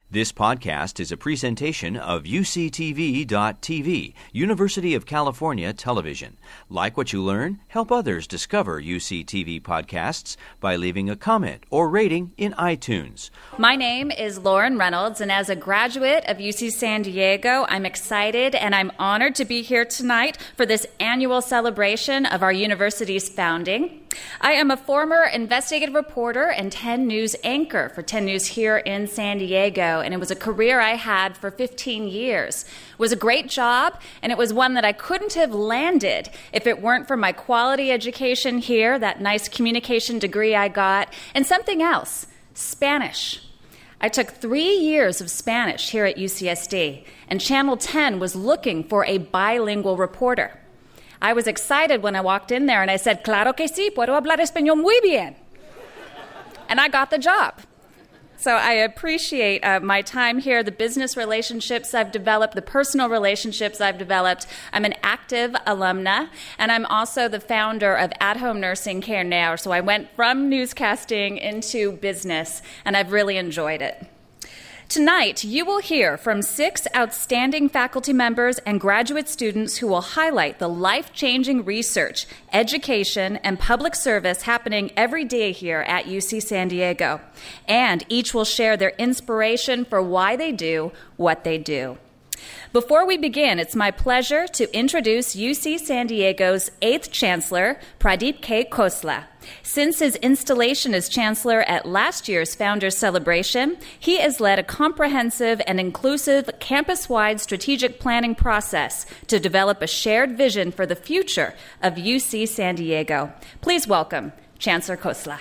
This podcast is a presentation of UCTV.tv, University of California Television. Like what you learn? Help others discover UCTV podcasts by leaving a comment or rating in iTunes. My name is Lauren Reynolds, and as a graduate of UC San Diego, I'm excited and I'm honored to be here tonight for this annual celebration of our university's founding. I am a former investigative reporter and 10 News anchor for 10 News here in San Diego, and it was a career I had for 15 years. It was a great job, and it was one that I couldn't have landed if it weren't for my quality education here, that nice communication degree I got, and something else, Spanish. I took 3 years of Spanish here at UCSD, and Channel 10 was looking for a bilingual reporter. I was excited when I walked in there and I said, "Claro que sí, puedo hablar español muy bien." And I got the job. So I appreciate my time here, the business relationships I've developed, the personal relationships I've developed. I'm an active alumna, and I'm also the founder of At Home Nursing Care Now. So I went from newscasting into business, and I've really enjoyed it. Tonight, you will hear from 6 outstanding faculty members and graduate students who will highlight the life-changing research, education, and public service happening every day here at UC San Diego. And each will share their inspiration for why they do what they do. Before we begin, it's my pleasure to introduce UC San Diego's 8th Chancellor, Pradeep K. Khosla. Since his installation as Chancellor at last year's Founders Celebration, he has led a comprehensive and inclusive campus-wide strategic planning process to develop a shared vision for the future of UC San Diego. Please welcome Chancellor Khosla.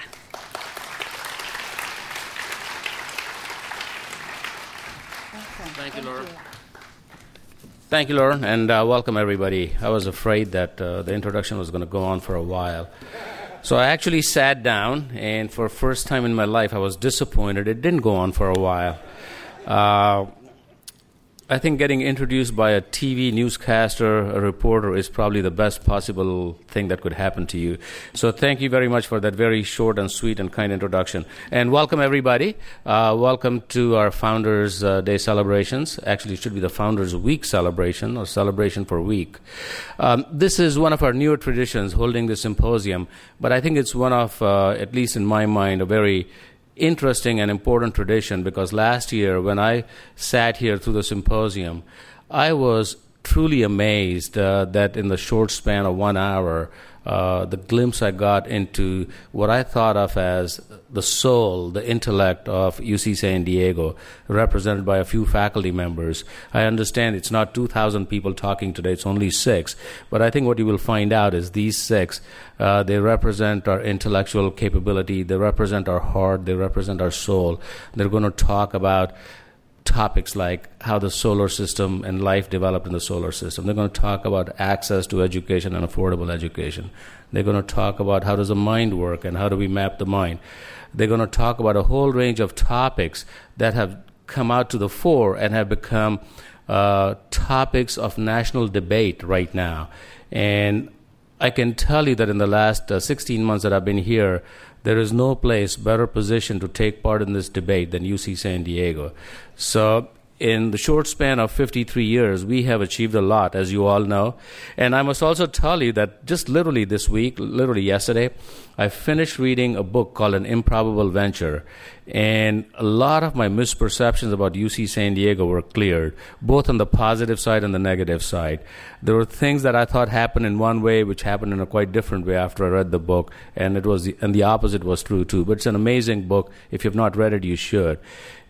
Thank you, Laura. Thank you, Lauren, and welcome everybody. I was afraid that the introduction was going to go on for a while. So I actually sat down, and for the first time in my life, I was disappointed. It didn't go on for a while. I think getting introduced by a TV newscaster, a reporter, is probably the best possible thing that could happen to you. So thank you very much for that very short and sweet and kind introduction. And welcome, everybody. Welcome to our Founders Day celebrations. Actually, it should be the Founders Week celebration, or celebration for week. This is one of our newer traditions, holding this symposium, but I think it's one of, at least in my mind, a very interesting and important tradition, because last year when I sat here through the symposium, I was truly amazed that in the short span of 1 hour, the glimpse I got into what I thought of as the soul, the intellect of UC San Diego, represented by a few faculty members. I understand it's not 2,000 people talking today, it's only 6. But I think what you will find out is these 6, they represent our intellectual capability, they represent our heart, they represent our soul. They're going to talk about topics like how the solar system and life developed in the solar system. They're going to talk about access to education and affordable education. They're going to talk about how does the mind work and how do we map the mind. They're going to talk about a whole range of topics that have come out to the fore and have become topics of national debate right now. And I can tell you that in the last 16 months that I've been here, there is no place better positioned to take part in this debate than UC San Diego. So in the short span of 53 years, we have achieved a lot, as you all know. And I must also tell you that just literally this week, literally yesterday, I finished reading a book called An Improbable Venture. And a lot of my misperceptions about UC San Diego were cleared, both on the positive side and the negative side. There were things that I thought happened in one way, which happened in a quite different way after I read the book, and the opposite was true too. But it's an amazing book. If you've not read it, you should.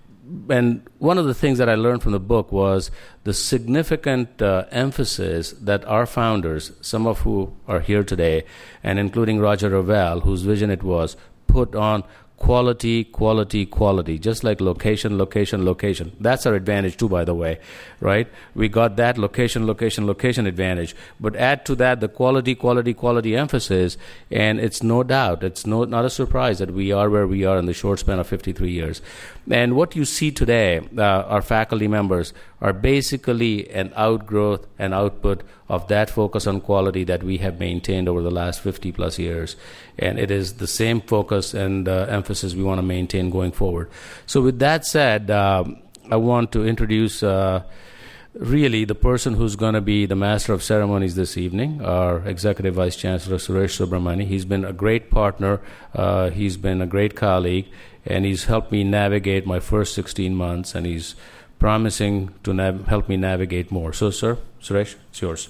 And one of the things that I learned from the book was the significant emphasis that our founders, some of who are here today, and including Roger Revelle, whose vision it was, put on quality, quality, quality, just like location, location, location. That's our advantage too, by the way, right? We got that location, location, location advantage. But add to that the quality, quality, quality emphasis, and it's no doubt, it's not a surprise that we are where we are in the short span of 53 years. And what you see today, our faculty members, are basically an outgrowth and output of that focus on quality that we have maintained over the last 50 plus years. And it is the same focus and emphasis we want to maintain going forward. So with that said, I want to introduce really the person who's going to be the master of ceremonies this evening, our Executive Vice Chancellor, Suresh Subramani. He's been a great partner. He's been a great colleague, and he's helped me navigate my first 16 months, and he's promising to help me navigate more. So, sir, Suresh, it's yours.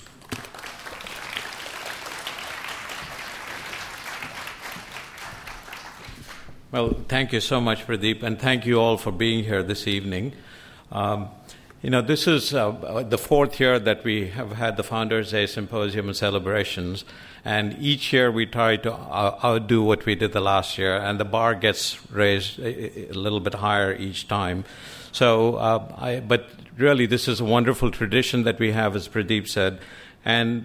Well, thank you so much, Pradeep, and thank you all for being here this evening. This is the fourth year that we have had the Founders' Day Symposium and celebrations, and each year we try to outdo what we did the last year, and the bar gets raised a little bit higher each time. But really, this is a wonderful tradition that we have, as Pradeep said, and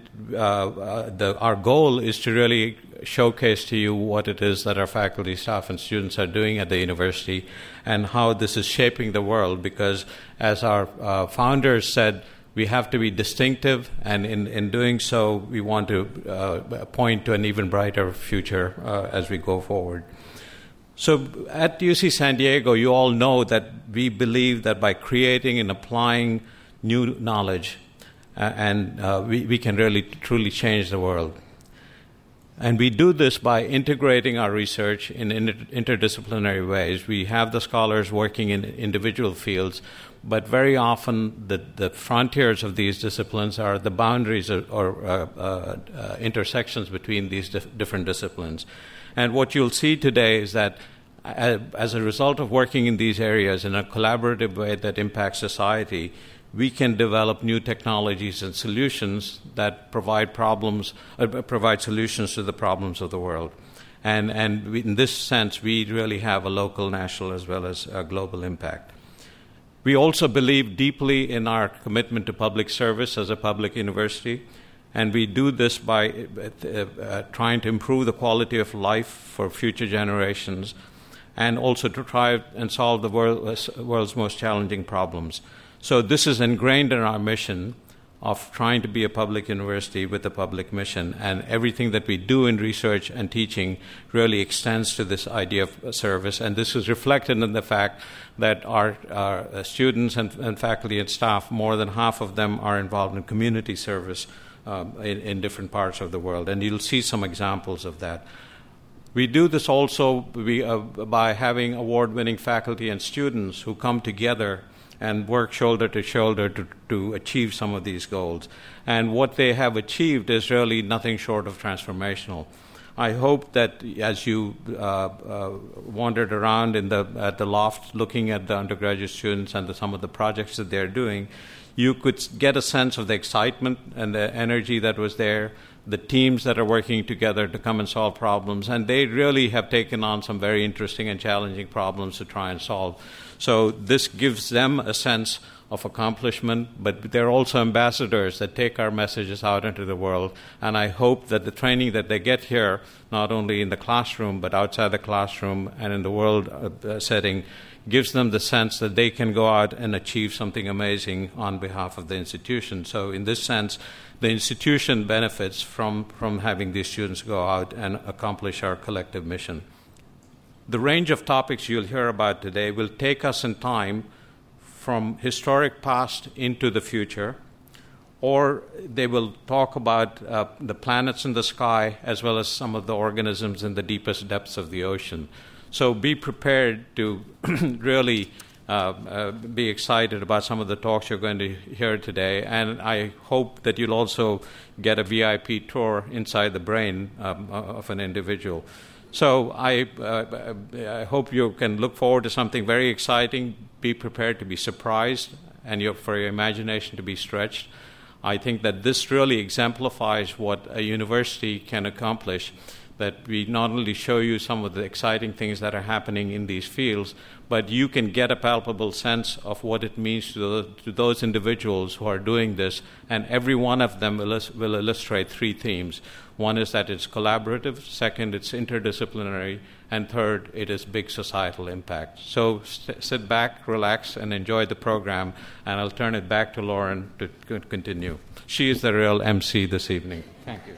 our goal is to really showcase to you what it is that our faculty, staff, and students are doing at the university and how this is shaping the world, because as our founders said, we have to be distinctive, and in doing so, we want to point to an even brighter future as we go forward. So at UC San Diego, you all know that we believe that by creating and applying new knowledge, we can really truly change the world. And we do this by integrating our research in interdisciplinary ways. We have the scholars working in individual fields, but very often the frontiers of these disciplines are the boundaries or intersections between these different disciplines. And what you'll see today is that as a result of working in these areas in a collaborative way that impacts society, we can develop new technologies and solutions that provide solutions to the problems of the world. And in this sense, we really have a local, national, as well as a global impact. We also believe deeply in our commitment to public service as a public university, and we do this by trying to improve the quality of life for future generations, and also to try and solve the world's most challenging problems. So this is ingrained in our mission of trying to be a public university with a public mission, and everything that we do in research and teaching really extends to this idea of service, and this is reflected in the fact that our students and faculty and staff, more than half of them are involved in community service in different parts of the world, and you'll see some examples of that. We do this also by having award-winning faculty and students who come together and work shoulder to shoulder to achieve some of these goals. And what they have achieved is really nothing short of transformational. I hope that as you wandered around at the loft looking at the undergraduate students and some of the projects that they're doing, you could get a sense of the excitement and the energy that was there, the teams that are working together to come and solve problems, and they really have taken on some very interesting and challenging problems to try and solve. So this gives them a sense of accomplishment, but they're also ambassadors that take our messages out into the world, and I hope that the training that they get here, not only in the classroom, but outside the classroom and in the world setting, gives them the sense that they can go out and achieve something amazing on behalf of the institution. So in this sense, the institution benefits from having these students go out and accomplish our collective mission. The range of topics you'll hear about today will take us in time from historic past into the future, or they will talk about the planets in the sky as well as some of the organisms in the deepest depths of the ocean. So be prepared to really be excited about some of the talks you're going to hear today, and I hope that you'll also get a VIP tour inside the brain of an individual. So I hope you can look forward to something very exciting. Be prepared to be surprised and for your imagination to be stretched. I think that this really exemplifies what a university can accomplish, that we not only show you some of the exciting things that are happening in these fields, but you can get a palpable sense of what it means to those individuals who are doing this, and every one of them will illustrate three themes. One is that it's collaborative, second, it's interdisciplinary, and third, it is big societal impact. So sit back, relax, and enjoy the program, and I'll turn it back to Lauren to continue. She is the real MC this evening. Thank you.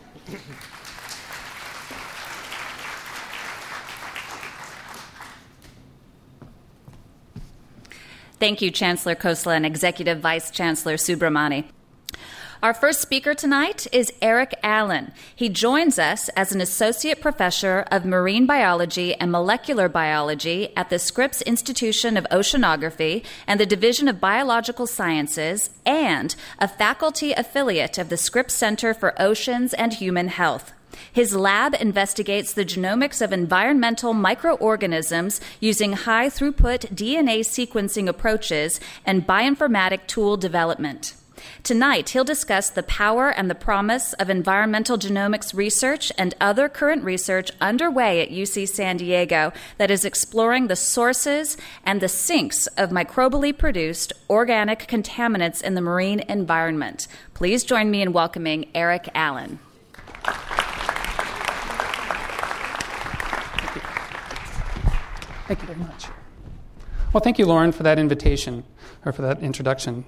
Thank you, Chancellor Khosla and Executive Vice Chancellor Subramani. Our first speaker tonight is Eric Allen. He joins us as an Associate Professor of Marine Biology and Molecular Biology at the Scripps Institution of Oceanography and the Division of Biological Sciences, and a faculty affiliate of the Scripps Center for Oceans and Human Health. His lab investigates the genomics of environmental microorganisms using high-throughput DNA sequencing approaches and bioinformatic tool development. Tonight, he'll discuss the power and the promise of environmental genomics research and other current research underway at UC San Diego that is exploring the sources and the sinks of microbially produced organic contaminants in the marine environment. Please join me in welcoming Eric Allen. Thank you very much. Well, thank you, Lauren, for that invitation, or for that introduction.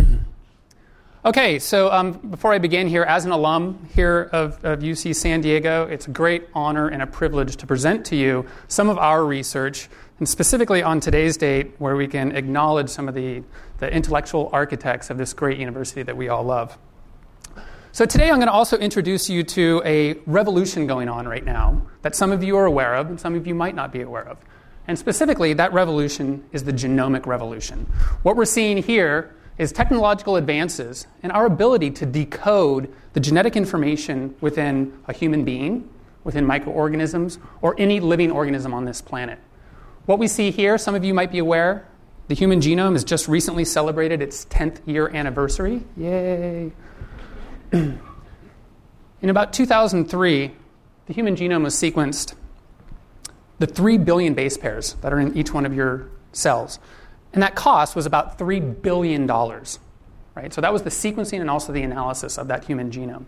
Okay, so before I begin here, as an alum here of UC San Diego, it's a great honor and a privilege to present to you some of our research, and specifically on today's date, where we can acknowledge some of the intellectual architects of this great university that we all love. So today I'm going to also introduce you to a revolution going on right now that some of you are aware of and some of you might not be aware of. And specifically, that revolution is the genomic revolution. What we're seeing here is technological advances in our ability to decode the genetic information within a human being, within microorganisms, or any living organism on this planet. What we see here, some of you might be aware, the human genome has just recently celebrated its 10th year anniversary. Yay! In about 2003, the human genome was sequenced, the 3 billion base pairs that are in each one of your cells. And that cost was about $3 billion, right? So that was the sequencing and also the analysis of that human genome.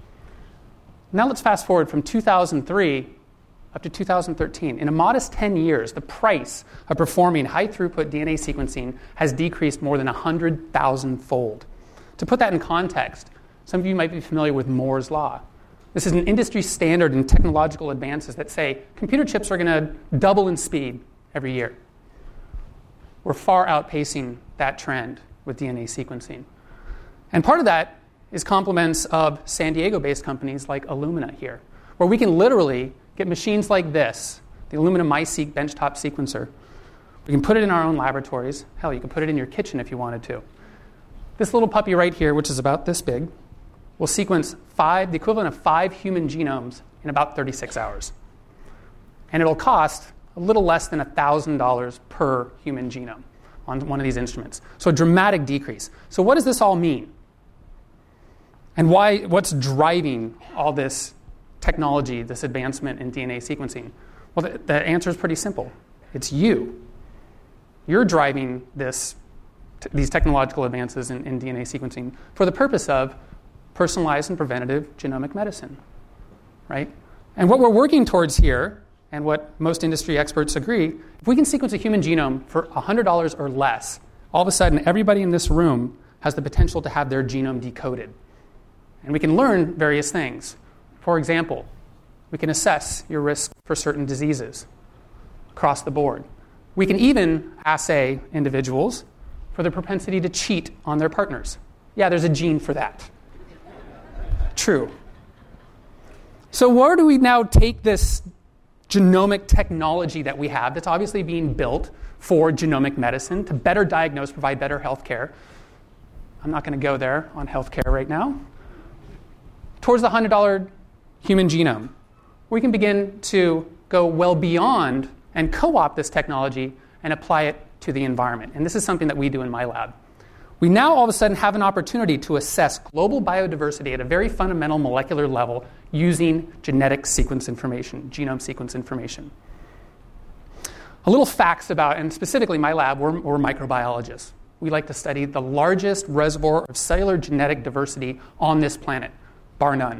Now let's fast forward from 2003 up to 2013. In a modest 10 years, the price of performing high-throughput DNA sequencing has decreased more than 100,000-fold. To put that in context, some of you might be familiar with Moore's Law. This is an industry standard in technological advances that say computer chips are going to double in speed every year. We're far outpacing that trend with DNA sequencing. And part of that is compliments of San Diego-based companies like Illumina here, where we can literally get machines like this, the Illumina MiSeq benchtop sequencer. We can put it in our own laboratories. Hell, you could put it in your kitchen if you wanted to. This little puppy right here, which is about this big, will sequence the equivalent of 5 human genomes in about 36 hours. And it'll cost a little less than $1,000 per human genome on one of these instruments. So a dramatic decrease. So what does this all mean? And what's driving all this technology, this advancement in DNA sequencing? Well, the answer is pretty simple. It's you. You're driving these technological advances in DNA sequencing for the purpose of personalized and preventative genomic medicine, right? And what we're working towards here, and what most industry experts agree, if we can sequence a human genome for $100 or less, all of a sudden everybody in this room has the potential to have their genome decoded. And we can learn various things. For example, we can assess your risk for certain diseases across the board. We can even assay individuals for their propensity to cheat on their partners. Yeah, there's a gene for that. True. So where do we now take this genomic technology that we have that's obviously being built for genomic medicine to better diagnose, provide better health care? I'm not going to go there on health care right now. Towards the $100 human genome, we can begin to go well beyond and co-opt this technology and apply it to the environment. And this is something that we do in my lab. We now all of a sudden have an opportunity to assess global biodiversity at a very fundamental molecular level using genetic sequence information, genome sequence information. A little facts about, and specifically my lab, we're microbiologists. We like to study the largest reservoir of cellular genetic diversity on this planet, bar none.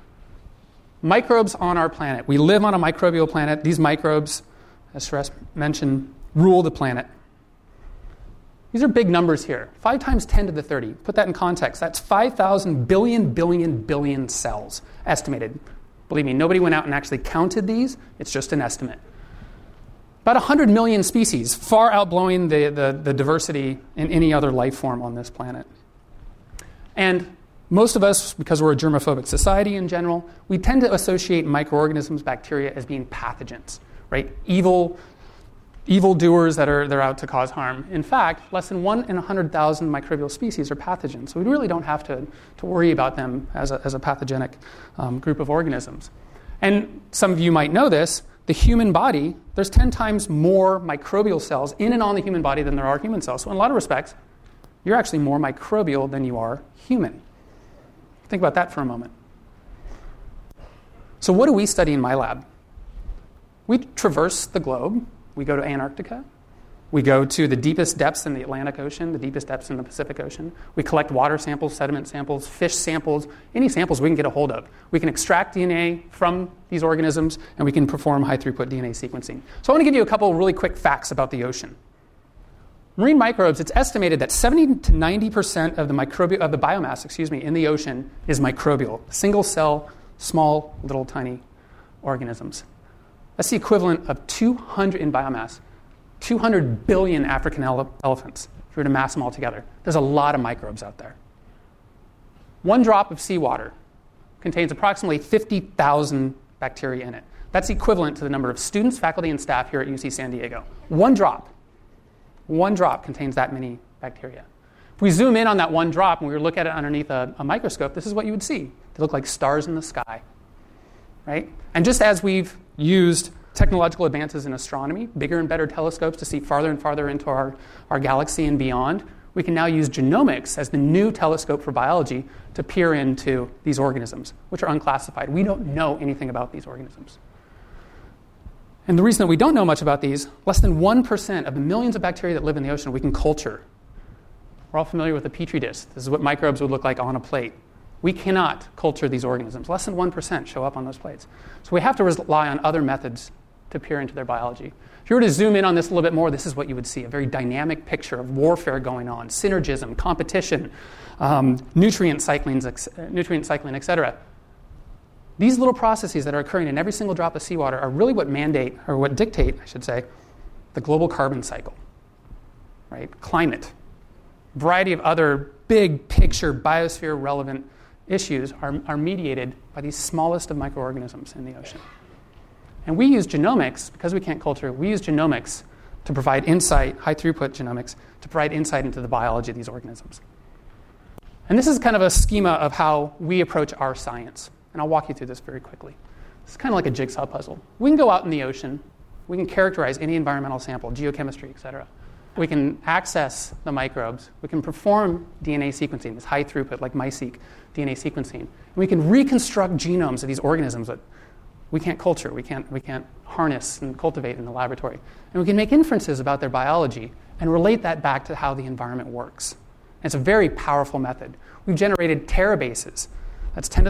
Microbes on our planet. We live on a microbial planet. These microbes, as Suresh mentioned, rule the planet. These are big numbers here. 5 times 10 to the 30. Put that in context. That's 5,000 billion cells estimated. Believe me, nobody went out and actually counted these. It's just an estimate. About 100 million species, far outblowing the diversity in any other life form on this planet. And most of us, because we're a germophobic society in general, we tend to associate microorganisms, bacteria, as being pathogens, right? Evil doers they're out to cause harm. In fact, less than 1 in 100,000 microbial species are pathogens, so we really don't have to worry about them as a pathogenic group of organisms. And some of you might know this, the human body, there's 10 times more microbial cells in and on the human body than there are human cells. So in a lot of respects, you're actually more microbial than you are human. Think about that for a moment. So what do we study in my lab? We traverse the globe. We go to Antarctica. We go to the deepest depths in the Atlantic Ocean, the deepest depths in the Pacific Ocean. We collect water samples, sediment samples, fish samples, any samples we can get a hold of. We can extract DNA from these organisms, and we can perform high-throughput DNA sequencing. So I want to give you a couple of really quick facts about the ocean. Marine microbes, it's estimated that 70 to 90% of the biomass, in the ocean is microbial, single-cell, small, little, tiny organisms. That's the equivalent of 200 in biomass. 200 billion African elephants, if you were to mass them all together. There's a lot of microbes out there. 1 drop of seawater contains approximately 50,000 bacteria in it. That's equivalent to the number of students, faculty, and staff here at UC San Diego. 1 drop. 1 drop contains that many bacteria. If we zoom in on that 1 drop and we look at it underneath a microscope, this is what you would see. They look like stars in the sky, right? And just as we've used technological advances in astronomy, bigger and better telescopes to see farther and farther into our galaxy and beyond, we can now use genomics as the new telescope for biology to peer into these organisms, which are unclassified. We don't know anything about these organisms. And the reason that we don't know much about these, less than 1% of the millions of bacteria that live in the ocean we can culture. We're all familiar with a Petri dish. This is what microbes would look like on a plate. We cannot culture these organisms. Less than 1% show up on those plates. So we have to rely on other methods to peer into their biology. If you were to zoom in on this a little bit more, this is what you would see, a very dynamic picture of warfare going on, synergism, competition, nutrient cycling, etc. These little processes that are occurring in every single drop of seawater are really what dictate, the global carbon cycle, right? Climate. A variety of other big picture biosphere relevant issues are mediated by these smallest of microorganisms in the ocean. And we use genomics, because we can't culture, we use genomics to provide insight, high-throughput genomics, to provide insight into the biology of these organisms. And this is kind of a schema of how we approach our science. And I'll walk you through this very quickly. It's kind of like a jigsaw puzzle. We can go out in the ocean. We can characterize any environmental sample, geochemistry, etc. We can access the microbes. We can perform DNA sequencing, this high-throughput, like MiSeq DNA sequencing. And we can reconstruct genomes of these organisms that we can't culture, we can't harness and cultivate in the laboratory. And we can make inferences about their biology and relate that back to how the environment works. And it's a very powerful method. We've generated terabases. That's 10 to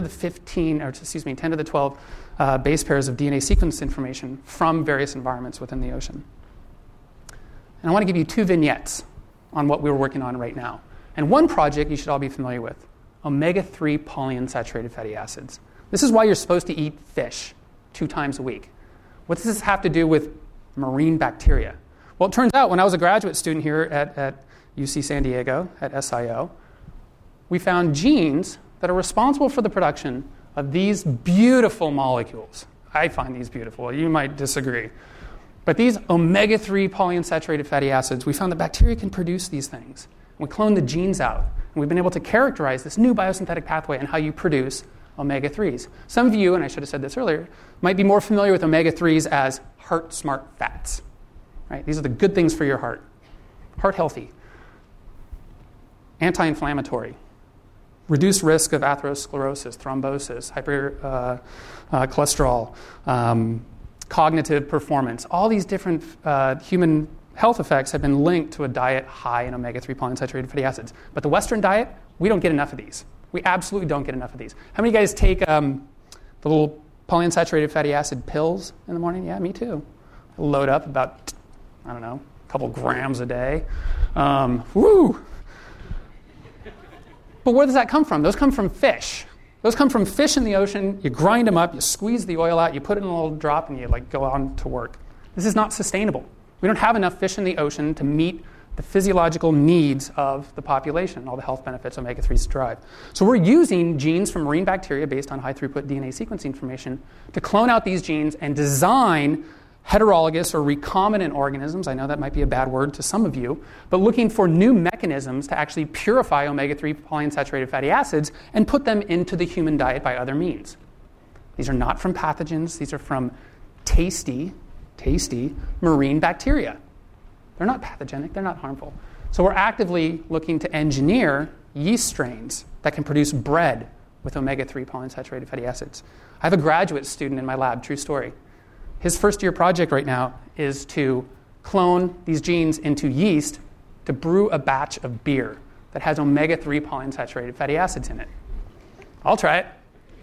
the 12 base pairs of DNA sequence information from various environments within the ocean. And I want to give you 2 vignettes on what we're working on right now. And one project you should all be familiar with, omega-3 polyunsaturated fatty acids. This is why you're supposed to eat fish 2 times a week. What does this have to do with marine bacteria? Well, it turns out when I was a graduate student here at UC San Diego, at SIO, we found genes that are responsible for the production of these beautiful molecules. I find these beautiful. You might disagree. But these omega-3 polyunsaturated fatty acids, we found that bacteria can produce these things. We cloned the genes out, and we've been able to characterize this new biosynthetic pathway and how you produce omega-3s. Some of you, and I should have said this earlier, might be more familiar with omega-3s as heart-smart fats. Right? These are the good things for your heart. Heart healthy. Anti-inflammatory. Reduced risk of atherosclerosis, thrombosis, hypercholesterol, cognitive performance. All these different human health effects have been linked to a diet high in omega-3 polyunsaturated fatty acids. But the Western diet, we don't get enough of these. We absolutely don't get enough of these. How many of you guys take the little polyunsaturated fatty acid pills in the morning? Yeah, me too. I load up about, a couple grams a day. Woo! But where does that come from? Those come from fish. Those come from fish in the ocean. You grind them up, you squeeze the oil out, you put it in a little drop, and you go on to work. This is not sustainable. We don't have enough fish in the ocean to meet the physiological needs of the population, all the health benefits omega-3s derive. So we're using genes from marine bacteria based on high-throughput DNA sequencing information to clone out these genes and design heterologous or recombinant organisms. I know that might be a bad word to some of you, but looking for new mechanisms to actually purify omega-3 polyunsaturated fatty acids and put them into the human diet by other means. These are not from pathogens. These are from tasty marine bacteria. They're not pathogenic. They're not harmful. So we're actively looking to engineer yeast strains that can produce bread with omega-3 polyunsaturated fatty acids. I have a graduate student in my lab, true story. His first-year project right now is to clone these genes into yeast to brew a batch of beer that has omega-3 polyunsaturated fatty acids in it. I'll try it.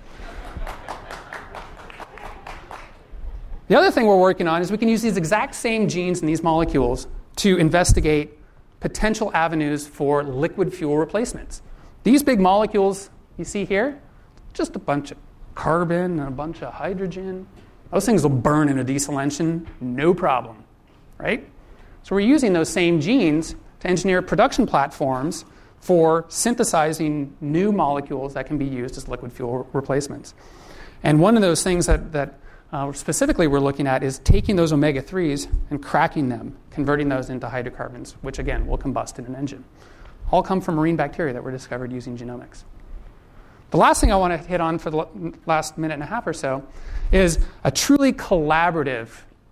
The other thing we're working on is we can use these exact same genes and these molecules to investigate potential avenues for liquid fuel replacements. These big molecules you see here, just a bunch of carbon and a bunch of hydrogen. Those things will burn in a diesel engine, no problem, right? So we're using those same genes to engineer production platforms for synthesizing new molecules that can be used as liquid fuel replacements. And one of those things that specifically we're looking at is taking those omega-3s and cracking them, converting those into hydrocarbons, which again will combust in an engine. All come from marine bacteria that were discovered using genomics. The last thing I want to hit on for the last minute and a half or so is a truly collaborative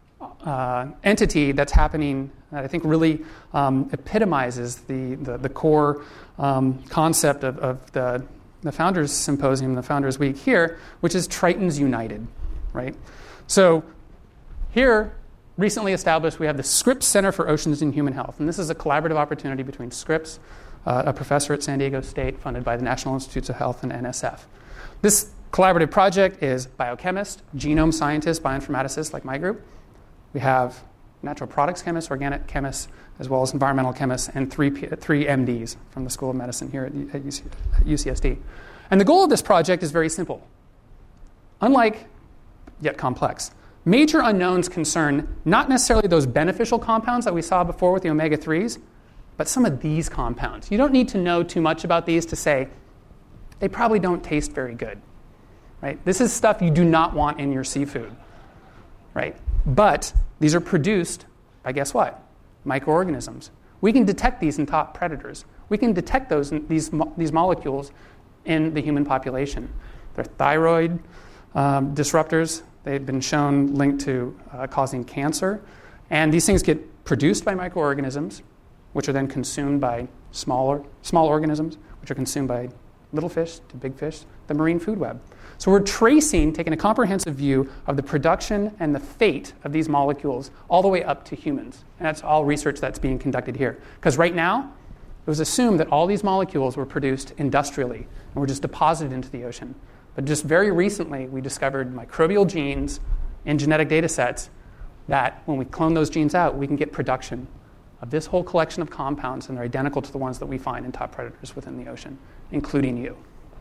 entity that's happening that I think really epitomizes the core concept of the Founders Symposium, the Founders Week here, which is Tritons United, right? So here, recently established, we have the Scripps Center for Oceans and Human Health, and this is a collaborative opportunity between Scripps, a professor at San Diego State funded by the National Institutes of Health and NSF. This collaborative project is biochemists, genome scientists, bioinformaticists like my group. We have natural products chemists, organic chemists, as well as environmental chemists, and three MDs from the School of Medicine here at UCSD. And the goal of this project is very simple. Unlike, yet complex, major unknowns concern not necessarily those beneficial compounds that we saw before with the omega-3s, but some of these compounds. You don't need to know too much about these to say they probably don't taste very good, right? This is stuff you do not want in your seafood, right? But these are produced by, guess what? Microorganisms. We can detect these in top predators. We can detect these molecules in the human population. They're thyroid disruptors. They've been shown linked to causing cancer. And these things get produced by microorganisms, which are then consumed by small organisms, which are consumed by little fish to big fish, the marine food web. So we're taking a comprehensive view of the production and the fate of these molecules all the way up to humans. And that's all research that's being conducted here. Because right now, it was assumed that all these molecules were produced industrially and were just deposited into the ocean. But just very recently, we discovered microbial genes in genetic data sets that when we clone those genes out, we can get production of this whole collection of compounds, and they're identical to the ones that we find in top predators within the ocean, including you.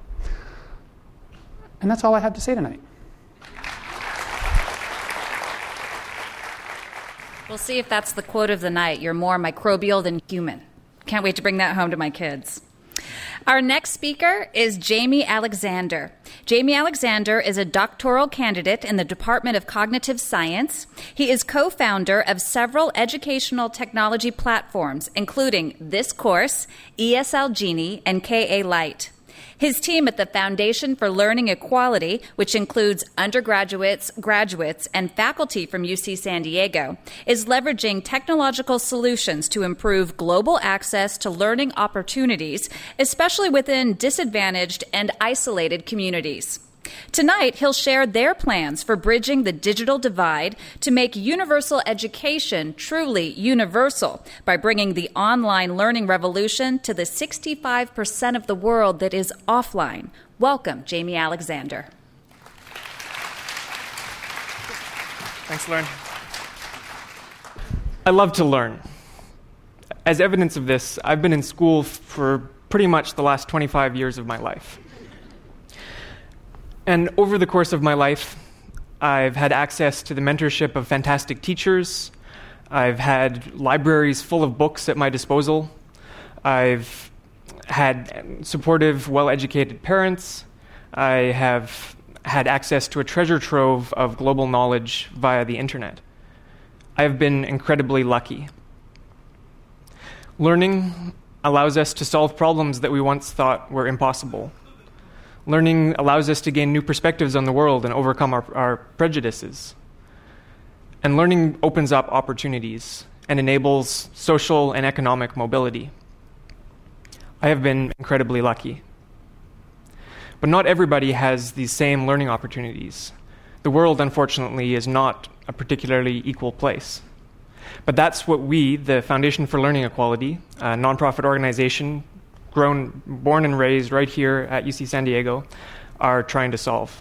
And that's all I have to say tonight. We'll see if that's the quote of the night. You're more microbial than human. Can't wait to bring that home to my kids. Our next speaker is Jamie Alexander. Jamie Alexander is a doctoral candidate in the Department of Cognitive Science. He is co-founder of several educational technology platforms, including This Course, ESL Genie, and KA Lite. His team at the Foundation for Learning Equality, which includes undergraduates, graduates, and faculty from UC San Diego, is leveraging technological solutions to improve global access to learning opportunities, especially within disadvantaged and isolated communities. Tonight, he'll share their plans for bridging the digital divide to make universal education truly universal by bringing the online learning revolution to the 65% of the world that is offline. Welcome, Jamie Alexander. Thanks, Lauren. I love to learn. As evidence of this, I've been in school for pretty much the last 25 years of my life. And over the course of my life, I've had access to the mentorship of fantastic teachers. I've had libraries full of books at my disposal. I've had supportive, well-educated parents. I have had access to a treasure trove of global knowledge via the internet. I have been incredibly lucky. Learning allows us to solve problems that we once thought were impossible. Learning allows us to gain new perspectives on the world and overcome our prejudices. And learning opens up opportunities and enables social and economic mobility. I have been incredibly lucky. But not everybody has these same learning opportunities. The world, unfortunately, is not a particularly equal place. But that's what we, the Foundation for Learning Equality, a nonprofit organization born and raised right here at UC San Diego, are trying to solve.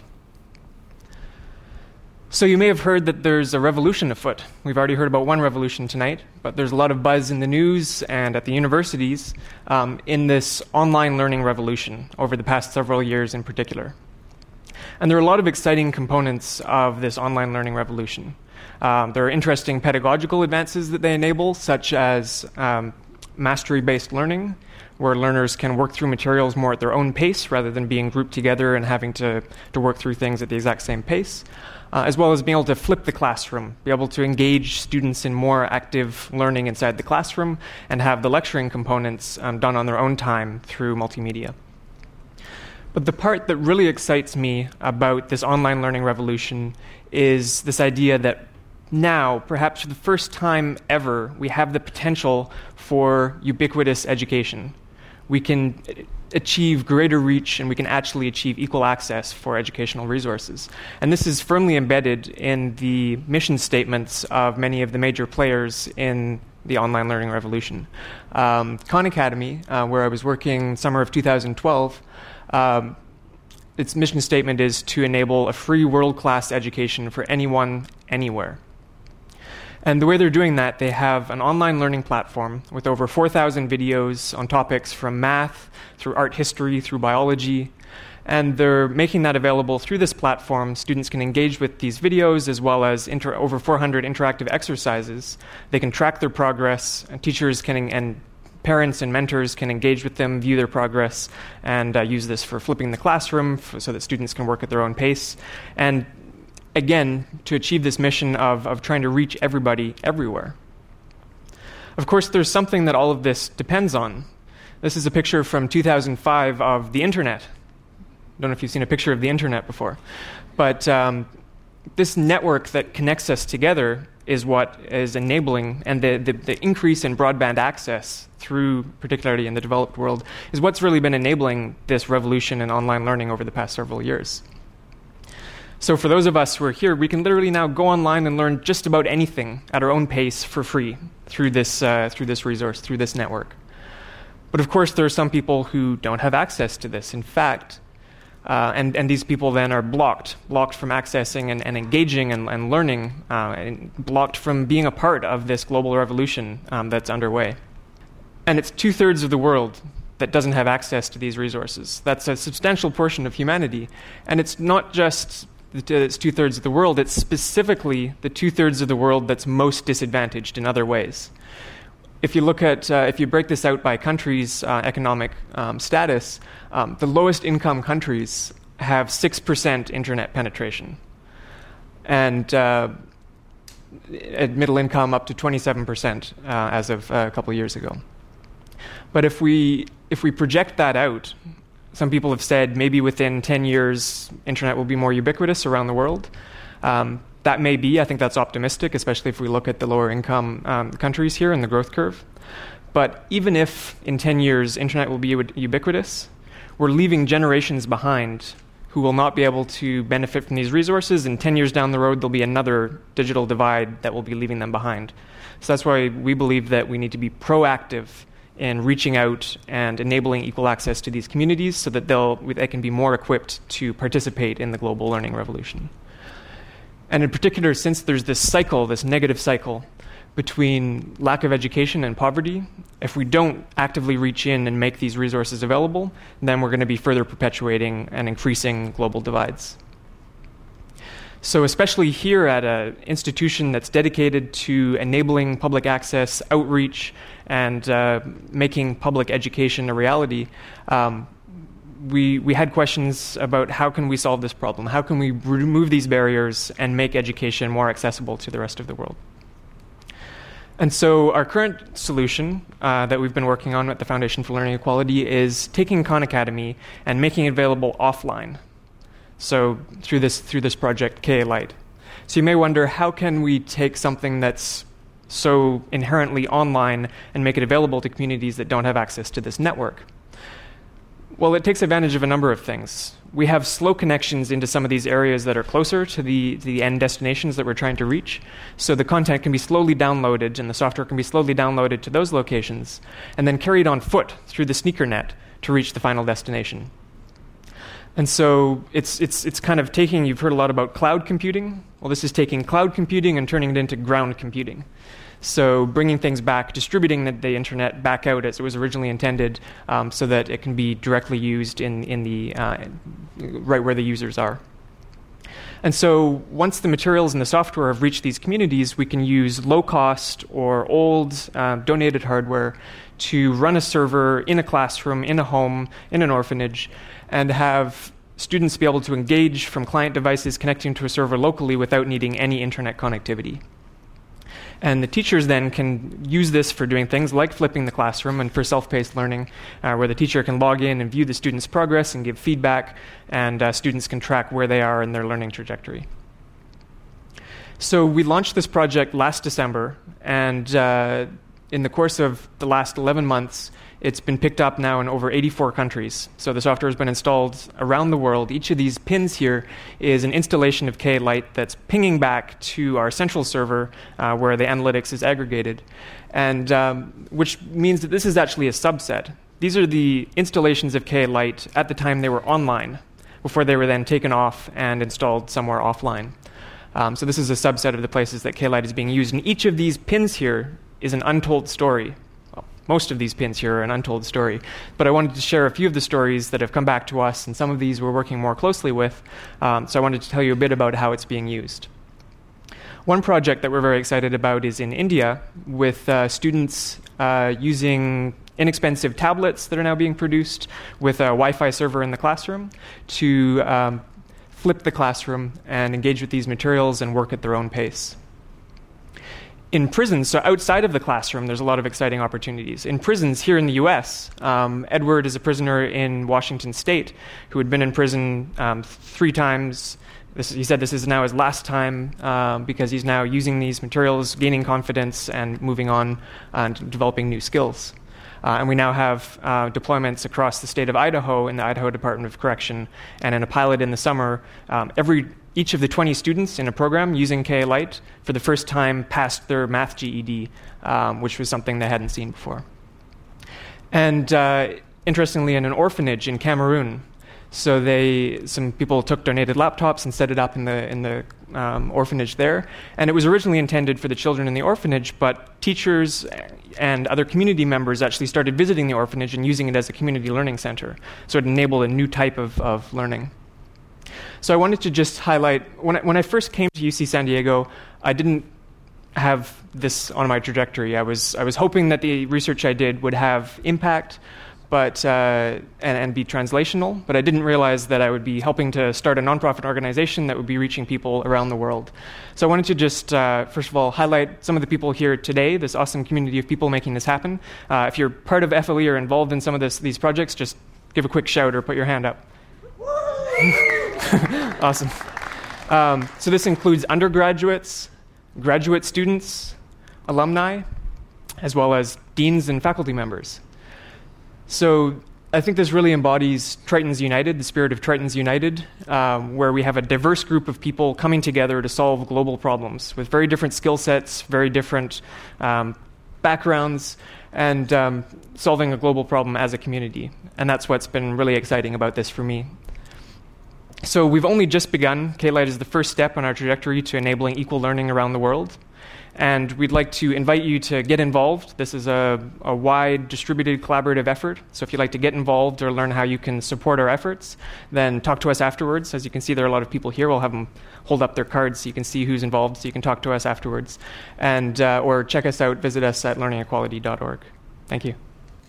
So you may have heard that there's a revolution afoot. We've already heard about one revolution tonight, but there's a lot of buzz in the news and at the universities in this online learning revolution over the past several years in particular. And there are a lot of exciting components of this online learning revolution. There are interesting pedagogical advances that they enable, such as mastery-based learning, where learners can work through materials more at their own pace rather than being grouped together and having to work through things at the exact same pace, as well as being able to flip the classroom, be able to engage students in more active learning inside the classroom, and have the lecturing components done on their own time through multimedia. But the part that really excites me about this online learning revolution is this idea that now, perhaps for the first time ever, we have the potential for ubiquitous education. We can achieve greater reach and we can actually achieve equal access for educational resources. And this is firmly embedded in the mission statements of many of the major players in the online learning revolution. Khan Academy, where I was working summer of 2012, its mission statement is to enable a free world-class education for anyone, anywhere. And the way they're doing that, they have an online learning platform with over 4,000 videos on topics from math, through art history, through biology. And they're making that available through this platform. Students can engage with these videos as well as over 400 interactive exercises. They can track their progress, and teachers can and parents and mentors can engage with them, view their progress, and use this for flipping the classroom so that students can work at their own pace. And again, to achieve this mission of trying to reach everybody everywhere. Of course, there's something that all of this depends on. This is a picture from 2005 of the internet. I don't know if you've seen a picture of the internet before. But this network that connects us together is what is enabling, and the increase in broadband access through, particularly in the developed world, is what's really been enabling this revolution in online learning over the past several years. So for those of us who are here, we can literally now go online and learn just about anything at our own pace for free through this resource, through this network. But of course, there are some people who don't have access to this. In fact, and these people then are blocked from accessing and engaging and learning, and blocked from being a part of this global revolution that's underway. And it's 2/3 of the world that doesn't have access to these resources. That's a substantial portion of humanity. And it's not just it's 2/3 of the world, it's specifically the 2/3 of the world that's most disadvantaged in other ways. If you look at, if you break this out by countries' economic status, the lowest income countries have 6% internet penetration. And at middle income up to 27% as of a couple of years ago. But if we project that out, some people have said maybe within 10 years, internet will be more ubiquitous around the world. That may be. I think that's optimistic, especially if we look at the lower income countries here in the growth curve. But even if in 10 years internet will be ubiquitous, we're leaving generations behind who will not be able to benefit from these resources. And 10 years down the road, there'll be another digital divide that will be leaving them behind. So that's why we believe that we need to be proactive in reaching out and enabling equal access to these communities so that they can be more equipped to participate in the global learning revolution. And in particular, since there's this cycle, this negative cycle between lack of education and poverty, if we don't actively reach in and make these resources available, then we're going to be further perpetuating and increasing global divides. So especially here at an institution that's dedicated to enabling public access, outreach, and making public education a reality, we had questions about how can we solve this problem? How can we remove these barriers and make education more accessible to the rest of the world? And so our current solution that we've been working on at the Foundation for Learning Equality is taking Khan Academy and making it available offline. So through this project, KA Lite. So you may wonder, how can we take something that's so inherently online and make it available to communities that don't have access to this network? Well, it takes advantage of a number of things. We have slow connections into some of these areas that are closer to the end destinations that we're trying to reach. So the content can be slowly downloaded and the software can be slowly downloaded to those locations and then carried on foot through the sneaker net to reach the final destination. And so it's kind of taking, you've heard a lot about cloud computing. Well, this is taking cloud computing and turning it into ground computing. So bringing things back, distributing the internet back out as it was originally intended, so that it can be directly used in the right where the users are. And so once the materials and the software have reached these communities, we can use low-cost or old donated hardware to run a server in a classroom, in a home, in an orphanage, and have students be able to engage from client devices connecting to a server locally without needing any internet connectivity. And the teachers then can use this for doing things like flipping the classroom and for self-paced learning, where the teacher can log in and view the students' progress and give feedback, and students can track where they are in their learning trajectory. So we launched this project last December, and in the course of the last 11 months, it's been picked up now in over 84 countries. So the software has been installed around the world. Each of these pins here is an installation of KA Lite that's pinging back to our central server where the analytics is aggregated, and which means that this is actually a subset. These are the installations of KA Lite at the time they were online, before they were then taken off and installed somewhere offline. So this is a subset of the places that KA Lite is being used. And each of these pins here is an untold story. Most of these pins here are an untold story. But I wanted to share a few of the stories that have come back to us, and some of these we're working more closely with. So I wanted to tell you a bit about how it's being used. One project that we're very excited about is in India, with students using inexpensive tablets that are now being produced with a Wi-Fi server in the classroom to flip the classroom and engage with these materials and work at their own pace. In prisons, so outside of the classroom, there's a lot of exciting opportunities. In prisons here in the U.S., Edward is a prisoner in Washington State who had been in prison 3 times. He said this is now his last time because he's now using these materials, gaining confidence, and moving on and developing new skills. And we now have deployments across the state of Idaho in the Idaho Department of Correction, and in a pilot in the summer, each of the 20 students in a program using KA Lite for the first time passed their math GED, which was something they hadn't seen before. And interestingly, in an orphanage in Cameroon, so some people took donated laptops and set it up in the orphanage there. And it was originally intended for the children in the orphanage, but teachers and other community members actually started visiting the orphanage and using it as a community learning center. So it enabled a new type of learning. So I wanted to just highlight, when I first came to UC San Diego, I didn't have this on my trajectory. I was hoping that the research I did would have impact, but and be translational, but I didn't realize that I would be helping to start a nonprofit organization that would be reaching people around the world. So I wanted to just, first of all, highlight some of the people here today, this awesome community of people making this happen. If you're part of FLE or involved in some of these projects, just give a quick shout or put your hand up. Awesome. So this includes undergraduates, graduate students, alumni, as well as deans and faculty members. So I think this really embodies Tritons United, the spirit of Tritons United, where we have a diverse group of people coming together to solve global problems with very different skill sets, very different backgrounds, and solving a global problem as a community. And that's what's been really exciting about this for me. So we've only just begun. KA Lite is the first step on our trajectory to enabling equal learning around the world. And we'd like to invite you to get involved. This is a wide, distributed, collaborative effort. So if you'd like to get involved or learn how you can support our efforts, then talk to us afterwards. As you can see, there are a lot of people here. We'll have them hold up their cards so you can see who's involved, so you can talk to us afterwards. And or check us out, visit us at learningequality.org. Thank you.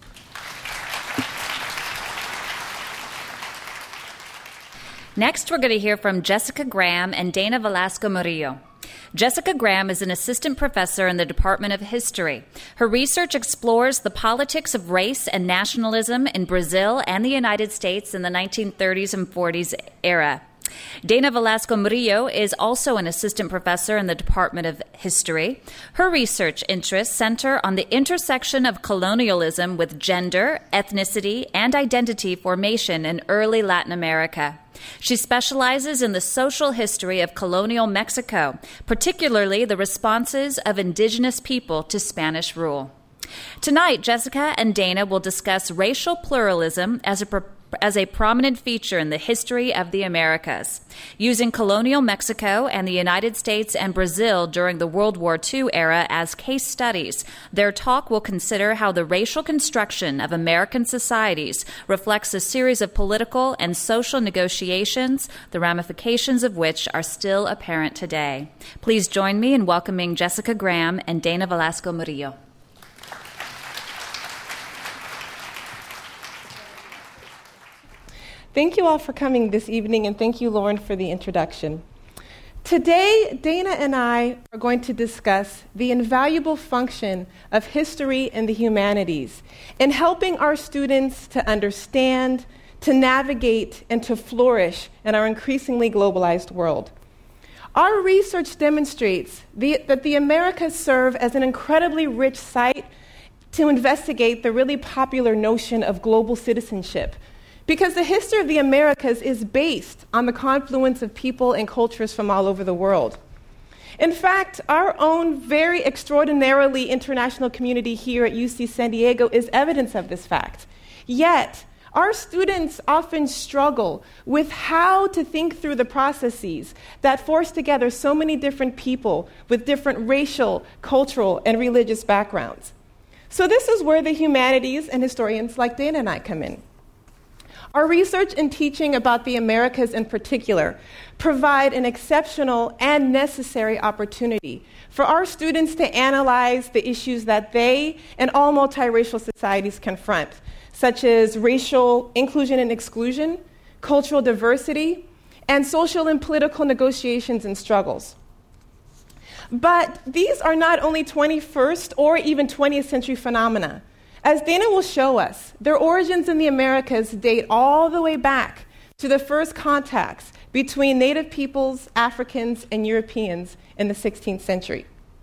Next, we're going to hear from Jessica Graham and Dana Velasco Murillo. Jessica Graham is an assistant professor in the Department of History. Her research explores the politics of race and nationalism in Brazil and the United States in the 1930s and 40s era. Dana Velasco Murillo is also an assistant professor in the Department of History. Her research interests center on the intersection of colonialism with gender, ethnicity, and identity formation in early Latin America. She specializes in the social history of colonial Mexico, particularly the responses of indigenous people to Spanish rule. Tonight, Jessica and Dana will discuss racial pluralism as a prominent feature in the history of the Americas. Using colonial Mexico and the United States and Brazil during the World War II era as case studies, their talk will consider how the racial construction of American societies reflects a series of political and social negotiations, the ramifications of which are still apparent today. Please join me in welcoming Jessica Graham and Dana Velasco Murillo. Thank you all for coming this evening, and thank you, Lauren, for the introduction. Today, Dana and I are going to discuss the invaluable function of history and the humanities in helping our students to understand, to navigate, and to flourish in our increasingly globalized world. Our research demonstrates that the Americas serve as an incredibly rich site to investigate the really popular notion of global citizenship, because the history of the Americas is based on the confluence of people and cultures from all over the world. In fact, our own very extraordinarily international community here at UC San Diego is evidence of this fact. Yet, our students often struggle with how to think through the processes that force together so many different people with different racial, cultural, and religious backgrounds. So this is where the humanities and historians like Dana and I come in. Our research and teaching about the Americas in particular provide an exceptional and necessary opportunity for our students to analyze the issues that they and all multiracial societies confront, such as racial inclusion and exclusion, cultural diversity, and social and political negotiations and struggles. But these are not only 21st or even 20th century phenomena. As Dana will show us, their origins in the Americas date all the way back to the first contacts between Native peoples, Africans, and Europeans in the 16th century.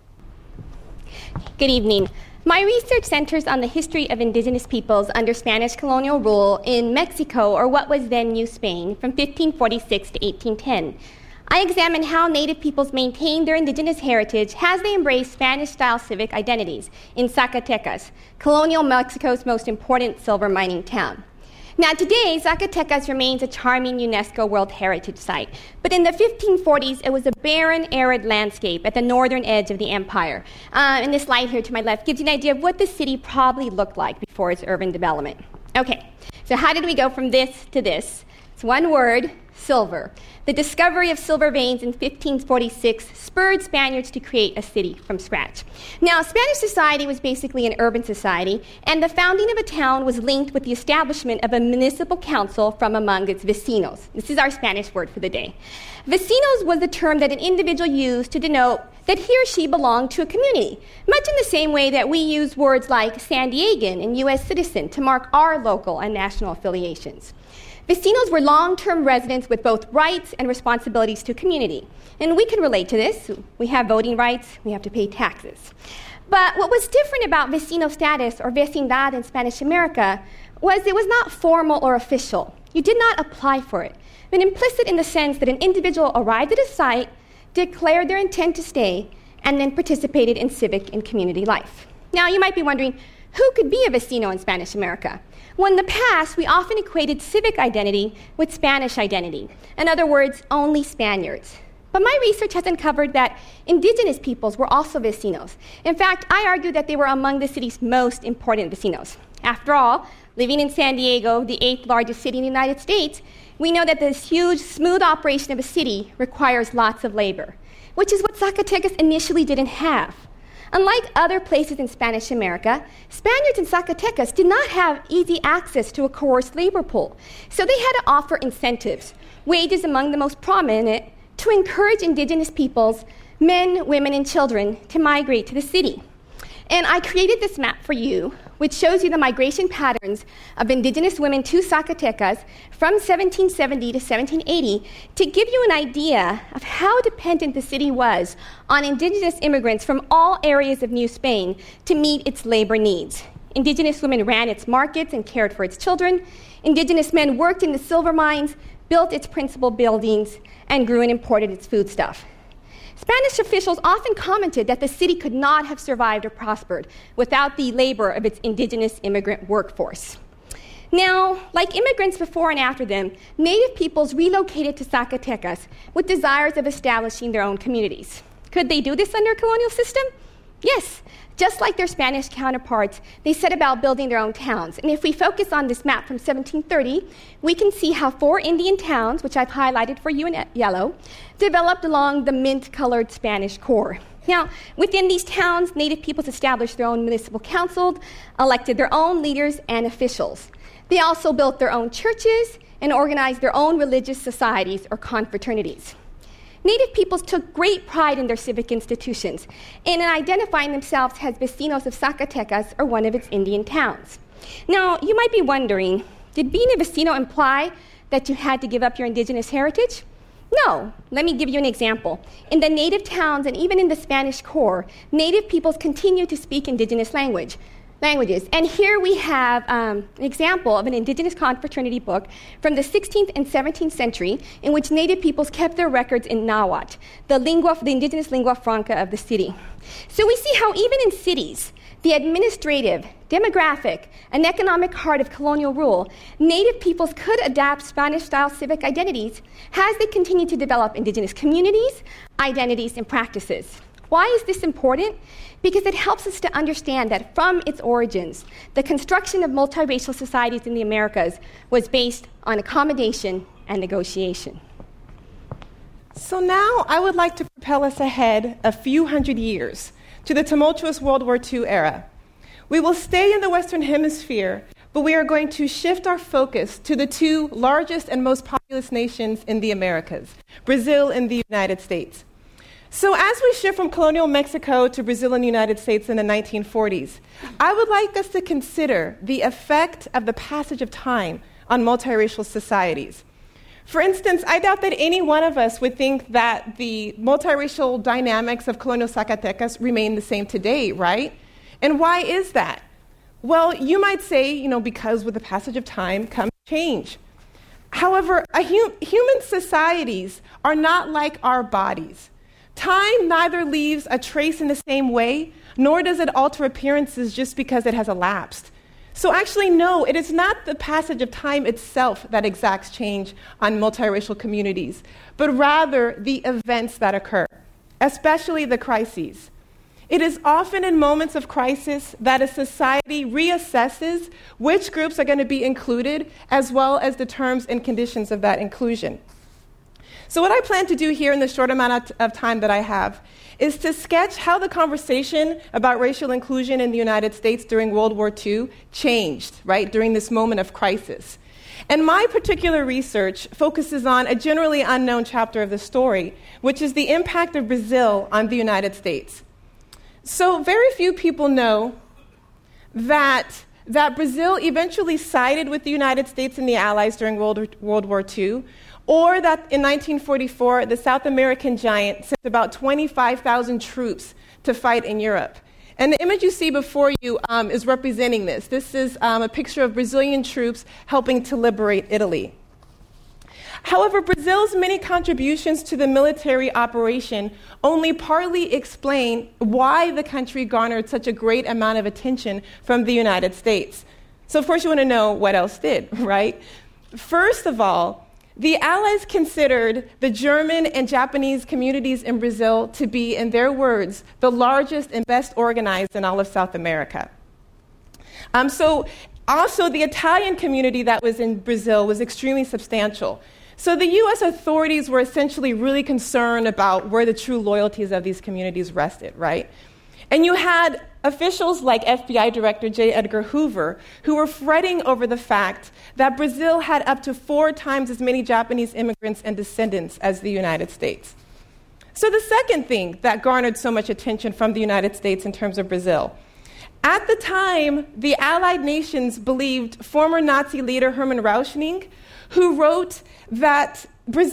Good evening. My research centers on the history of indigenous peoples under Spanish colonial rule in Mexico, or what was then New Spain, from 1546 to 1810. I examine how Native peoples maintained their indigenous heritage as they embraced Spanish-style civic identities in Zacatecas, colonial Mexico's most important silver mining town. Now today, Zacatecas remains a charming UNESCO World Heritage Site, but in the 1540s, it was a barren, arid landscape at the northern edge of the empire. And this slide here to my left gives you an idea of what the city probably looked like before its urban development. Okay, so how did we go from this to this? It's one word: silver. The discovery of silver veins in 1546 spurred Spaniards to create a city from scratch. Now, Spanish society was basically an urban society, and the founding of a town was linked with the establishment of a municipal council from among its vecinos. This is our Spanish word for the day. Vecinos was the term that an individual used to denote that he or she belonged to a community, much in the same way that we use words like San Diegan and U.S. citizen to mark our local and national affiliations. Vecinos were long-term residents with both rights and responsibilities to community. And we can relate to this. We have voting rights, we have to pay taxes. But what was different about vecino status, or vecindad in Spanish America, was it was not formal or official. You did not apply for it, but implicit in the sense that an individual arrived at a site, declared their intent to stay, and then participated in civic and community life. Now, you might be wondering, who could be a vecino in Spanish America? Well, in the past, we often equated civic identity with Spanish identity. In other words, only Spaniards. But my research has uncovered that indigenous peoples were also vecinos. In fact, I argue that they were among the city's most important vecinos. After all, living in San Diego, the 8th largest city in the United States, we know that this huge, smooth operation of a city requires lots of labor, which is what Zacatecas initially didn't have. Unlike other places in Spanish America, Spaniards in Zacatecas did not have easy access to a coerced labor pool, so they had to offer incentives, wages among the most prominent, to encourage indigenous peoples, men, women, and children, to migrate to the city. And I created this map for you, which shows you the migration patterns of indigenous women to Zacatecas from 1770 to 1780 to give you an idea of how dependent the city was on indigenous immigrants from all areas of New Spain to meet its labor needs. Indigenous women ran its markets and cared for its children. Indigenous men worked in the silver mines, built its principal buildings, and grew and imported its foodstuff. Spanish officials often commented that the city could not have survived or prospered without the labor of its indigenous immigrant workforce. Now, like immigrants before and after them, native peoples relocated to Zacatecas with desires of establishing their own communities. Could they do this under a colonial system? Yes. Just like their Spanish counterparts, they set about building their own towns. And if we focus on this map from 1730, we can see how 4 Indian towns, which I've highlighted for you in yellow, developed along the mint-colored Spanish core. Now, within these towns, native peoples established their own municipal councils, elected their own leaders and officials. They also built their own churches and organized their own religious societies or confraternities. Native peoples took great pride in their civic institutions and in identifying themselves as vecinos of Zacatecas or one of its Indian towns. Now, you might be wondering, did being a vecino imply that you had to give up your indigenous heritage? No. Let me give you an example. In the native towns and even in the Spanish core, native peoples continue to speak indigenous languages. And here we have an example of an indigenous confraternity book from the 16th and 17th century in which native peoples kept their records in Nahuatl, the indigenous lingua franca of the city. So we see how even in cities, the administrative, demographic, and economic heart of colonial rule, native peoples could adapt Spanish-style civic identities as they continued to develop indigenous communities, identities, and practices. Why is this important? Because it helps us to understand that from its origins, the construction of multiracial societies in the Americas was based on accommodation and negotiation. So now I would like to propel us ahead a few hundred years to the tumultuous World War II era. We will stay in the Western Hemisphere, but we are going to shift our focus to the 2 largest and most populous nations in the Americas, Brazil and the United States. So as we shift from colonial Mexico to Brazil and the United States in the 1940s, I would like us to consider the effect of the passage of time on multiracial societies. For instance, I doubt that any one of us would think that the multiracial dynamics of colonial Zacatecas remain the same today, right? And why is that? Well, you might say, because with the passage of time comes change. However, human societies are not like our bodies. Time neither leaves a trace in the same way, nor does it alter appearances just because it has elapsed. So actually, no, it is not the passage of time itself that exacts change on multiracial communities, but rather the events that occur, especially the crises. It is often in moments of crisis that a society reassesses which groups are going to be included, as well as the terms and conditions of that inclusion. So what I plan to do here in the short amount of time that I have is to sketch how the conversation about racial inclusion in the United States during World War II changed, right, during this moment of crisis. And my particular research focuses on a generally unknown chapter of the story, which is the impact of Brazil on the United States. So very few people know that Brazil eventually sided with the United States and the Allies during World War II, or that in 1944, the South American giant sent about 25,000 troops to fight in Europe. And the image you see before you is representing this. This is a picture of Brazilian troops helping to liberate Italy. However, Brazil's many contributions to the military operation only partly explain why the country garnered such a great amount of attention from the United States. So of course you want to know what else did, right? First of all, the Allies considered the German and Japanese communities in Brazil to be, in their words, the largest and best organized in all of South America. So also the Italian community that was in Brazil was extremely substantial. So the U.S. authorities were essentially really concerned about where the true loyalties of these communities rested, right? And you had officials like FBI Director J. Edgar Hoover who were fretting over the fact that Brazil had up to 4 times as many Japanese immigrants and descendants as the United States. So the second thing that garnered so much attention from the United States in terms of Brazil, at the time, the Allied nations believed former Nazi leader Hermann Rauschning, who wrote that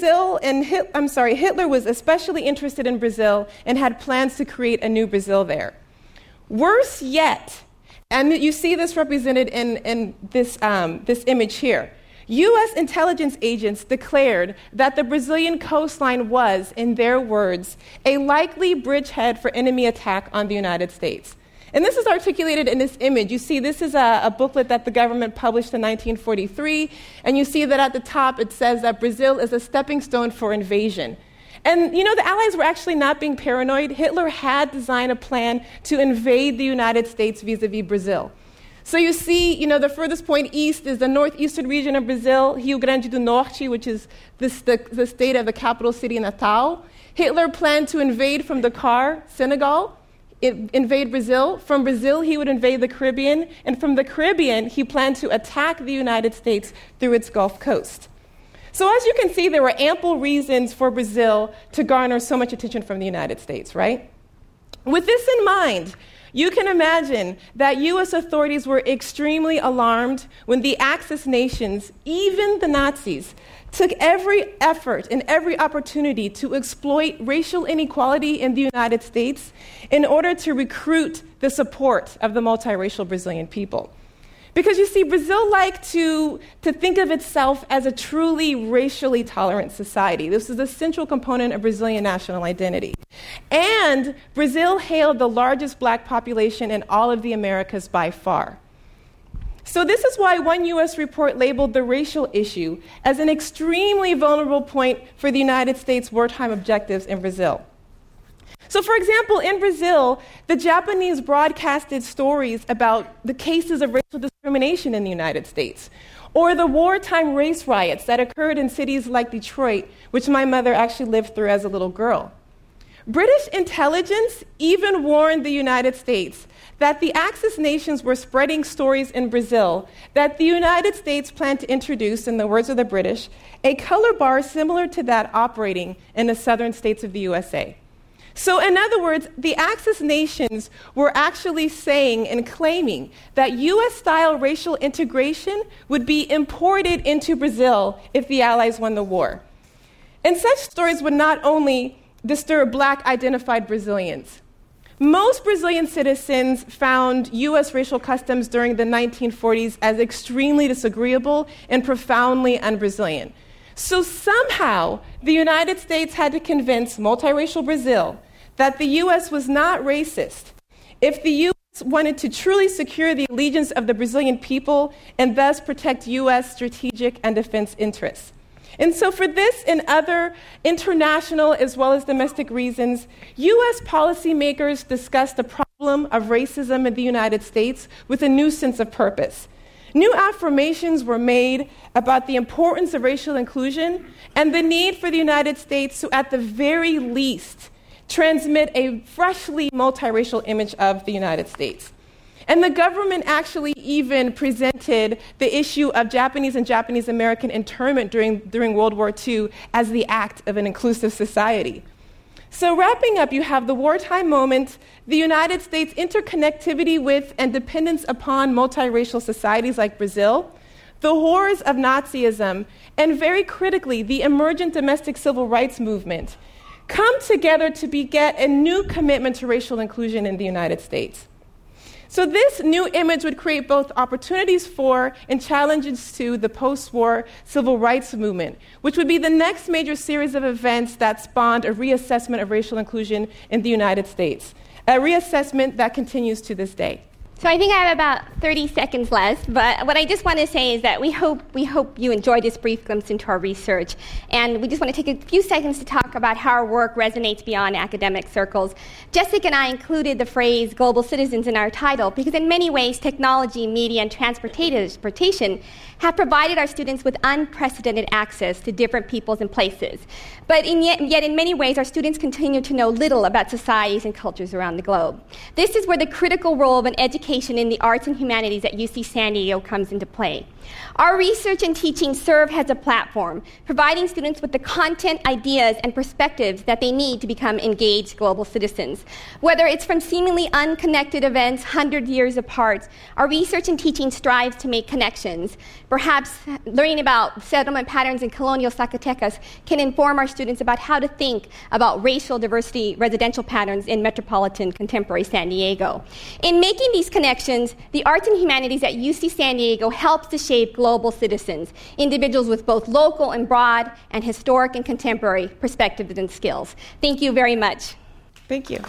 Hitler was especially interested in Brazil and had plans to create a new Brazil there. Worse yet, and you see this represented in this image here, U.S. intelligence agents declared that the Brazilian coastline was, in their words, a likely bridgehead for enemy attack on the United States. And this is articulated in this image. You see, this is a booklet that the government published in 1943, and you see that at the top it says that Brazil is a stepping stone for invasion. And, you know, the Allies were actually not being paranoid. Hitler had designed a plan to invade the United States vis-a-vis Brazil. So you see, you know, the furthest point east is the northeastern region of Brazil, Rio Grande do Norte, which is the state of the capital city, Natal. Hitler planned to invade from Dakar, Senegal, invade Brazil. From Brazil, he would invade the Caribbean. And from the Caribbean, he planned to attack the United States through its Gulf Coast. So as you can see, there were ample reasons for Brazil to garner so much attention from the United States, right? With this in mind, you can imagine that U.S. authorities were extremely alarmed when the Axis nations, even the Nazis, took every effort and every opportunity to exploit racial inequality in the United States in order to recruit the support of the multiracial Brazilian people. Because you see, Brazil liked to think of itself as a truly racially tolerant society. This is a central component of Brazilian national identity. And Brazil hailed the largest black population in all of the Americas by far. So this is why one U.S. report labeled the racial issue as an extremely vulnerable point for the United States' wartime objectives in Brazil. So, for example, in Brazil, the Japanese broadcasted stories about the cases of racial discrimination in the United States, or the wartime race riots that occurred in cities like Detroit, which my mother actually lived through as a little girl. British intelligence even warned the United States that the Axis nations were spreading stories in Brazil that the United States planned to introduce, in the words of the British, a color bar similar to that operating in the southern states of the USA. So in other words, the Axis nations were actually saying and claiming that U.S.-style racial integration would be imported into Brazil if the Allies won the war. And such stories would not only disturb black-identified Brazilians. Most Brazilian citizens found U.S. racial customs during the 1940s as extremely disagreeable and profoundly un-Brazilian. So somehow, the United States had to convince multiracial Brazil that the U.S. was not racist if the U.S. wanted to truly secure the allegiance of the Brazilian people and thus protect U.S. strategic and defense interests. And so for this and other international as well as domestic reasons, U.S. policymakers discussed the problem of racism in the United States with a new sense of purpose. New affirmations were made about the importance of racial inclusion and the need for the United States to, at the very least, transmit a freshly multiracial image of the United States. And the government actually even presented the issue of Japanese and Japanese American internment during World War II as the act of an inclusive society. So wrapping up, you have the wartime moment, the United States' interconnectivity with and dependence upon multiracial societies like Brazil, the horrors of Nazism, and very critically, the emergent domestic civil rights movement come together to beget a new commitment to racial inclusion in the United States. So this new image would create both opportunities for and challenges to the post-war civil rights movement, which would be the next major series of events that spawned a reassessment of racial inclusion in the United States, a reassessment that continues to this day. So I think I have about 30 seconds left, but what I just want to say is that we hope you enjoyed this brief glimpse into our research, and we just want to take a few seconds to talk about how our work resonates beyond academic circles. Jessica and I included the phrase global citizens in our title because in many ways technology, media, and transportation have provided our students with unprecedented access to different peoples and places. But yet in many ways, our students continue to know little about societies and cultures around the globe. This is where the critical role of an education in the arts and humanities at UC San Diego comes into play. Our research and teaching serve as a platform, providing students with the content, ideas, and perspectives that they need to become engaged global citizens. Whether it's from seemingly unconnected events 100 years apart, our research and teaching strives to make connections. Perhaps learning about settlement patterns in colonial Zacatecas can inform our students about how to think about racial diversity residential patterns in metropolitan contemporary San Diego. In making these connections, the arts and humanities at UC San Diego helps to shape global citizens, individuals with both local and broad and historic and contemporary perspectives and skills. Thank you very much. Thank you.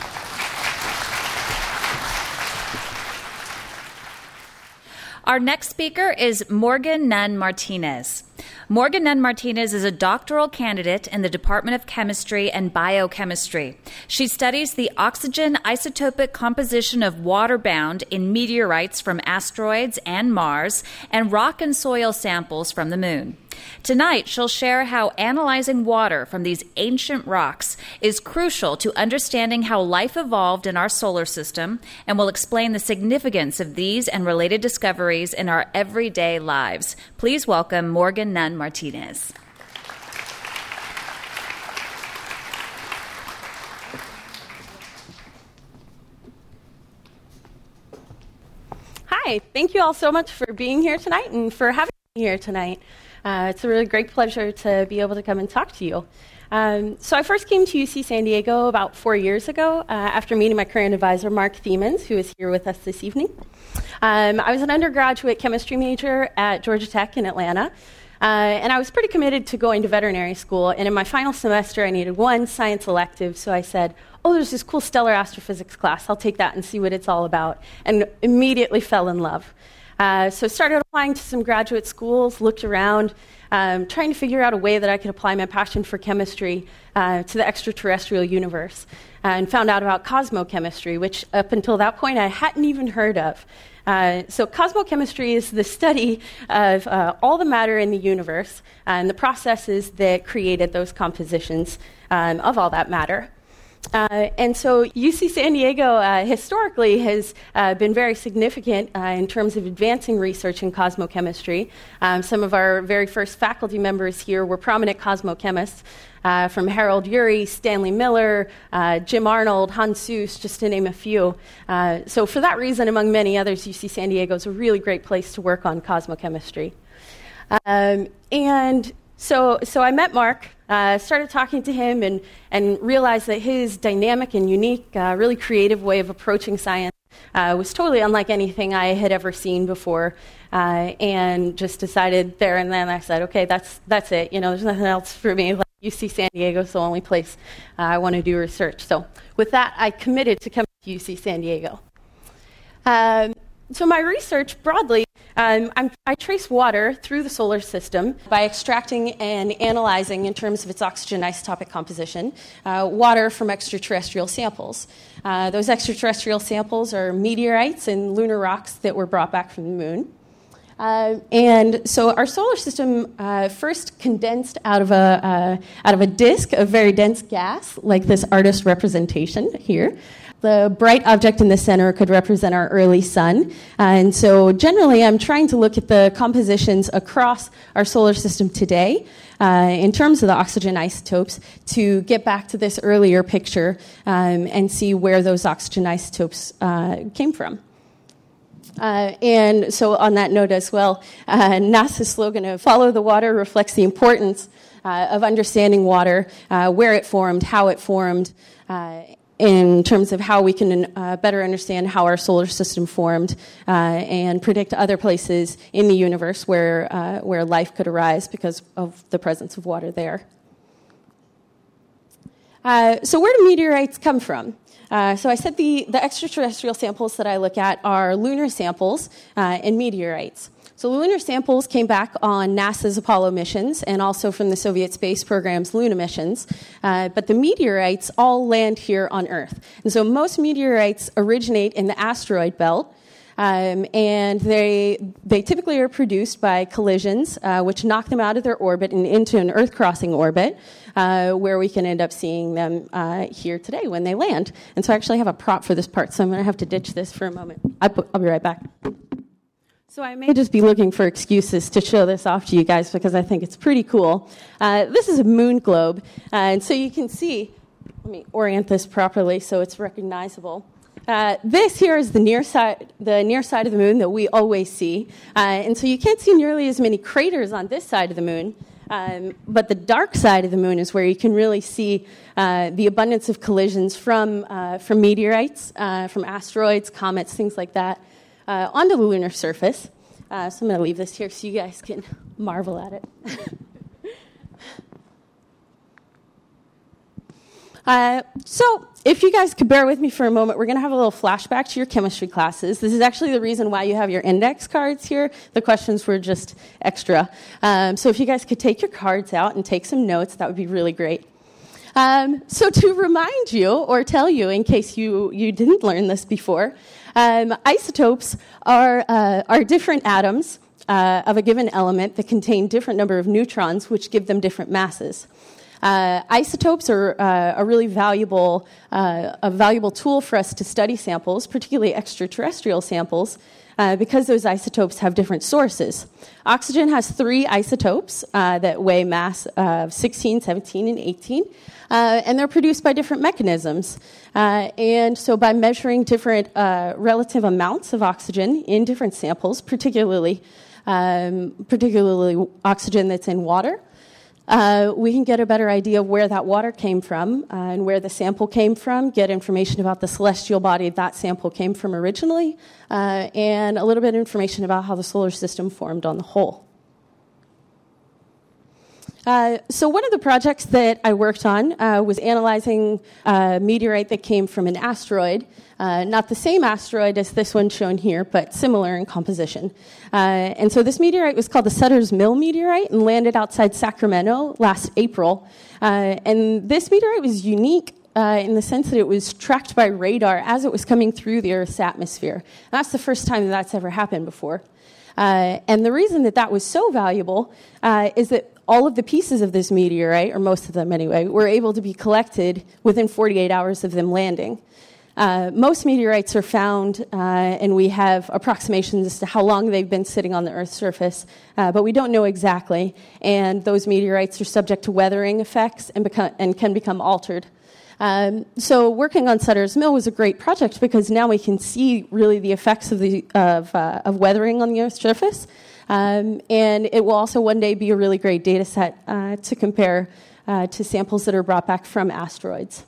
Our next speaker is Morgan Nunn Martinez. Morgan Nunn Martinez is a doctoral candidate in the Department of Chemistry and Biochemistry. She studies the oxygen isotopic composition of water bound in meteorites from asteroids and Mars and rock and soil samples from the moon. Tonight, she'll share how analyzing water from these ancient rocks is crucial to understanding how life evolved in our solar system, and will explain the significance of these and related discoveries in our everyday lives. Please welcome Morgan Nunn Martinez. Hi, thank you all so much for being here tonight and for having me here tonight. It's a really great pleasure to be able to come and talk to you. So I first came to UC San Diego about 4 years ago after meeting my current advisor, Mark Thiemens, who is here with us this evening. I was an undergraduate chemistry major at Georgia Tech in Atlanta, and I was pretty committed to going to veterinary school. And in my final semester, I needed one science elective, so I said, there's this cool stellar astrophysics class. I'll take that and see what it's all about, and immediately fell in love. So started applying to some graduate schools, looked around, trying to figure out a way that I could apply my passion for chemistry to the extraterrestrial universe, and found out about cosmochemistry, which up until that point I hadn't even heard of. So cosmochemistry is the study of all the matter in the universe and the processes that created those compositions of all that matter. And so UC San Diego historically has been very significant in terms of advancing research in cosmochemistry. Some of our very first faculty members here were prominent cosmochemists, from Harold Urey, Stanley Miller, Jim Arnold, Hans Suess, just to name a few. So for that reason, among many others, UC San Diego is a really great place to work on cosmochemistry. And so I met Mark, started talking to him, and realized that his dynamic and unique, really creative way of approaching science was totally unlike anything I had ever seen before, and just decided there and then, I said, okay, that's it. There's nothing else for me. Like UC San Diego is the only place I want to do research. So with that, I committed to come to UC San Diego. So my research broadly, I trace water through the solar system by extracting and analyzing, in terms of its oxygen isotopic composition, water from extraterrestrial samples. Those extraterrestrial samples are meteorites and lunar rocks that were brought back from the moon. And so our solar system first condensed out of a disk of very dense gas, like this artist representation here. The bright object in the center could represent our early sun. And so generally, I'm trying to look at the compositions across our solar system today in terms of the oxygen isotopes to get back to this earlier picture and see where those oxygen isotopes came from. And so on that note as well, NASA's slogan of "Follow the Water" reflects the importance of understanding water, where it formed, how it formed, in terms of how we can better understand how our solar system formed and predict other places in the universe where life could arise because of the presence of water there. So where do meteorites come from? So I said the extraterrestrial samples that I look at are lunar samples and meteorites. So the lunar samples came back on NASA's Apollo missions and also from the Soviet space program's Luna missions. But the meteorites all land here on Earth. And so most meteorites originate in the asteroid belt. And they typically are produced by collisions, which knock them out of their orbit and into an Earth-crossing orbit, where we can end up seeing them here today when they land. And so I actually have a prop for this part, so I'm going to have to ditch this for a moment. I'll be right back. So I may just be looking for excuses to show this off to you guys because I think it's pretty cool. This is a moon globe, and so you can see, let me orient this properly so it's recognizable. This here is the near side of the moon that we always see. And so you can't see nearly as many craters on this side of the moon. But the dark side of the moon is where you can really see the abundance of collisions from meteorites, from asteroids, comets, things like that, onto the lunar surface. So I'm going to leave this here so you guys can marvel at it. So if you guys could bear with me for a moment, we're going to have a little flashback to your chemistry classes. This is actually the reason why you have your index cards here. The questions were just extra. So if you guys could take your cards out and take some notes, that would be really great. So to remind you, or tell you in case you didn't learn this before, isotopes are different atoms of a given element that contain different number of neutrons, which give them different masses. Isotopes are a really valuable tool for us to study samples, particularly extraterrestrial samples, because those isotopes have different sources. Oxygen has 3 isotopes that weigh mass of 16, 17, and 18, and they're produced by different mechanisms. And so by measuring different relative amounts of oxygen in different samples, particularly oxygen that's in water, we can get a better idea of where that water came from and where the sample came from, get information about the celestial body that sample came from originally, and a little bit of information about how the solar system formed on the whole. So one of the projects that I worked on was analyzing a meteorite that came from an asteroid, not the same asteroid as this one shown here, but similar in composition. And so this meteorite was called the Sutter's Mill meteorite and landed outside Sacramento last April. And this meteorite was unique in the sense that it was tracked by radar as it was coming through the Earth's atmosphere. And that's the first time that's ever happened before. And the reason that was so valuable is that all of the pieces of this meteorite, or most of them anyway, were able to be collected within 48 hours of them landing. Most meteorites are found, and we have approximations as to how long they've been sitting on the Earth's surface, but we don't know exactly. And those meteorites are subject to weathering effects and can become altered. So working on Sutter's Mill was a great project because now we can see really the effects of weathering on the Earth's surface. And it will also one day be a really great data set to compare to samples that are brought back from asteroids.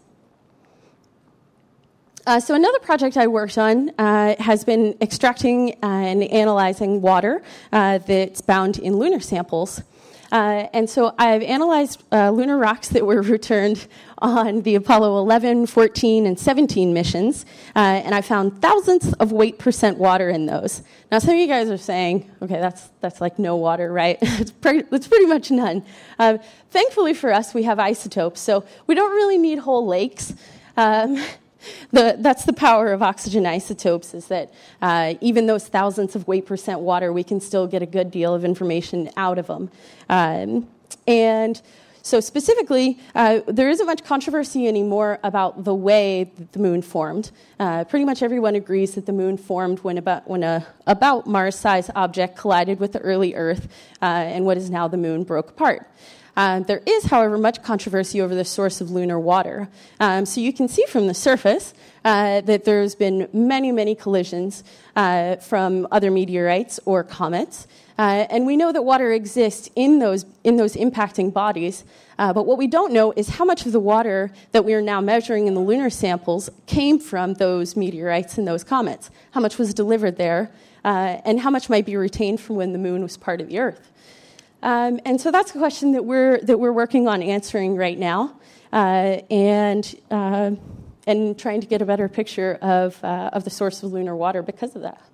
So another project I worked on has been extracting and analyzing water that's bound in lunar samples. And so I've analyzed lunar rocks that were returned on the Apollo 11, 14, and 17 missions, and I found thousands of weight percent water in those. Now, some of you guys are saying, okay, that's like no water, right? It's pretty much none. Thankfully for us, we have isotopes, so we don't really need whole lakes. That's the power of oxygen isotopes, is that even those thousands of weight percent water, we can still get a good deal of information out of them. And so specifically, there isn't much controversy anymore about the way that the moon formed. Pretty much everyone agrees that the moon formed when a about Mars-sized object collided with the early Earth, and what is now the moon broke apart. There is, however, much controversy over the source of lunar water. So you can see from the surface that there's been many, many collisions from other meteorites or comets. And we know that water exists in those impacting bodies. But what we don't know is how much of the water that we are now measuring in the lunar samples came from those meteorites and those comets. How much was delivered there, and how much might be retained from when the moon was part of the Earth. And so that's a question that we're working on answering right now, and trying to get a better picture of the source of lunar water because of that.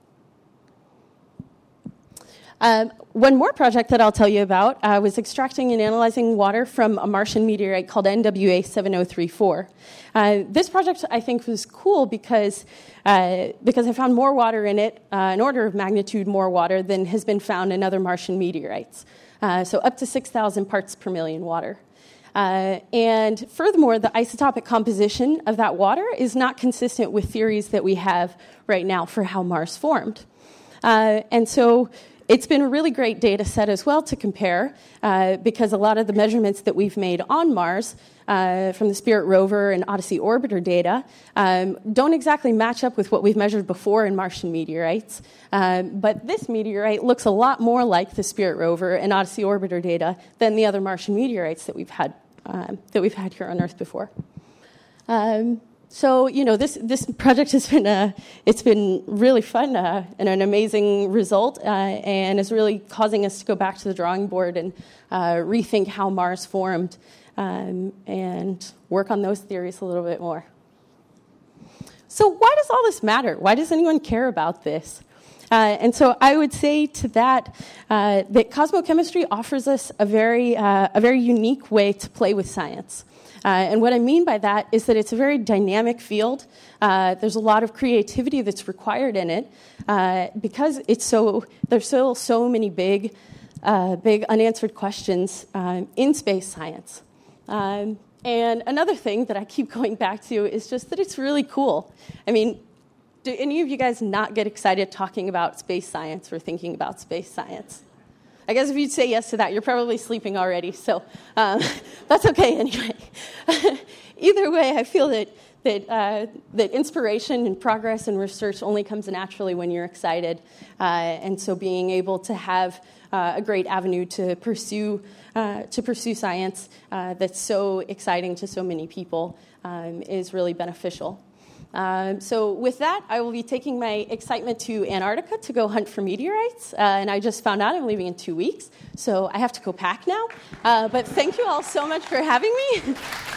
One more project that I'll tell you about was extracting and analyzing water from a Martian meteorite called NWA 7034. This project, I think, was cool because I found more water in it, an order of magnitude more water than has been found in other Martian meteorites. So up to 6,000 parts per million water. And furthermore, the isotopic composition of that water is not consistent with theories that we have right now for how Mars formed. And so it's been a really great data set as well to compare, because a lot of the measurements that we've made on Mars from the Spirit rover and Odyssey orbiter data don't exactly match up with what we've measured before in Martian meteorites. But this meteorite looks a lot more like the Spirit rover and Odyssey orbiter data than the other Martian meteorites that we've had here on Earth before. So, this project has been it's been really fun and an amazing result, and is really causing us to go back to the drawing board and rethink how Mars formed, and work on those theories a little bit more. So why does all this matter? Why does anyone care about this? And so I would say to that that cosmochemistry offers us a very unique way to play with science. And what I mean by that is that it's a very dynamic field. There's a lot of creativity that's required in it because there's still so many big unanswered questions in space science. And another thing that I keep going back to is just that it's really cool. I mean, do any of you guys not get excited talking about space science or thinking about space science? I guess if you'd say yes to that, you're probably sleeping already, so that's okay anyway. Either way, I feel that inspiration and progress and research only comes naturally when you're excited, and so being able to have a great avenue to pursue science that's so exciting to so many people is really beneficial. So with that, I will be taking my excitement to Antarctica to go hunt for meteorites. And I just found out I'm leaving in 2 weeks, so I have to go pack now. But thank you all so much for having me.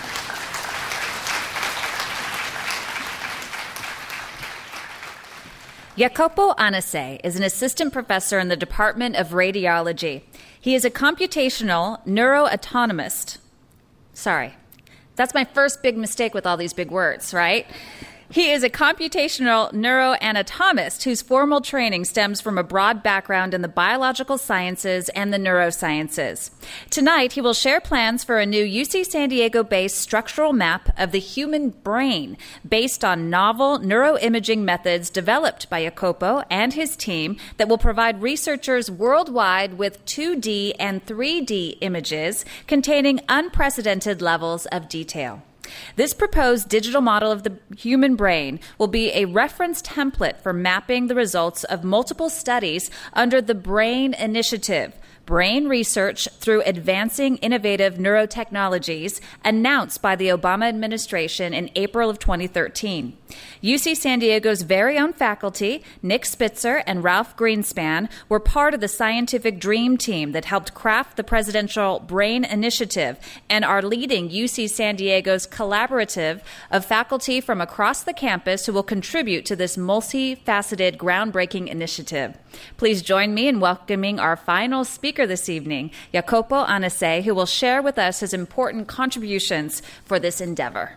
Jacopo Anase is an assistant professor in the Department of Radiology. He is a computational neuroanatomist. Sorry, that's my first big mistake with all these big words, right? He is a computational neuroanatomist whose formal training stems from a broad background in the biological sciences and the neurosciences. Tonight, he will share plans for a new UC San Diego-based structural map of the human brain based on novel neuroimaging methods developed by Jacopo and his team that will provide researchers worldwide with 2D and 3D images containing unprecedented levels of detail. This proposed digital model of the human brain will be a reference template for mapping the results of multiple studies under the BRAIN Initiative, brain research through advancing innovative neurotechnologies, announced by the Obama administration in April of 2013. UC San Diego's very own faculty, Nick Spitzer and Ralph Greenspan, were part of the scientific dream team that helped craft the presidential BRAIN Initiative and are leading UC San Diego's collaborative of faculty from across the campus who will contribute to this multifaceted, groundbreaking initiative. Please join me in welcoming our final speaker this evening, Jacopo Anase, who will share with us his important contributions for this endeavor.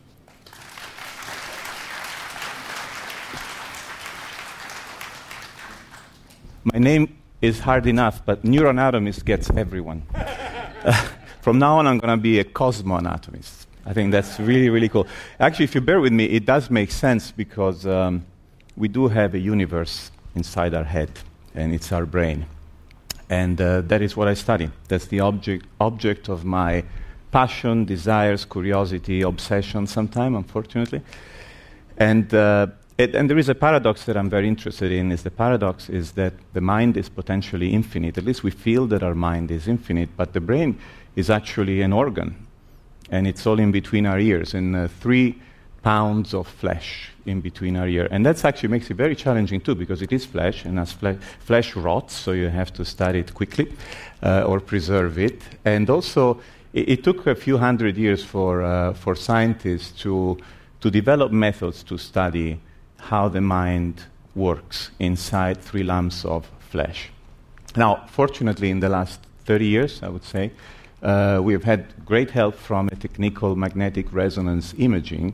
My name is hard enough, but neuroanatomist gets everyone. From now on, I'm going to be a cosmoanatomist. I think that's really, really cool. Actually, if you bear with me, it does make sense because we do have a universe inside our head, and it's our brain. And that is what I study. That's the object of my passion, desires, curiosity, obsession sometimes, unfortunately. And there is a paradox that I'm very interested in. The paradox is that the mind is potentially infinite. At least we feel that our mind is infinite, but the brain is actually an organ, and it's all in between our ears. And 3 pounds of flesh in between our ear. And that actually makes it very challenging too, because it is flesh, and as flesh rots, so you have to study it quickly or preserve it. And also, it took a few hundred years for scientists to develop methods to study how the mind works inside 3 lumps of flesh. Now, fortunately, in the last 30 years, I would say, we have had great help from a technique called magnetic resonance imaging,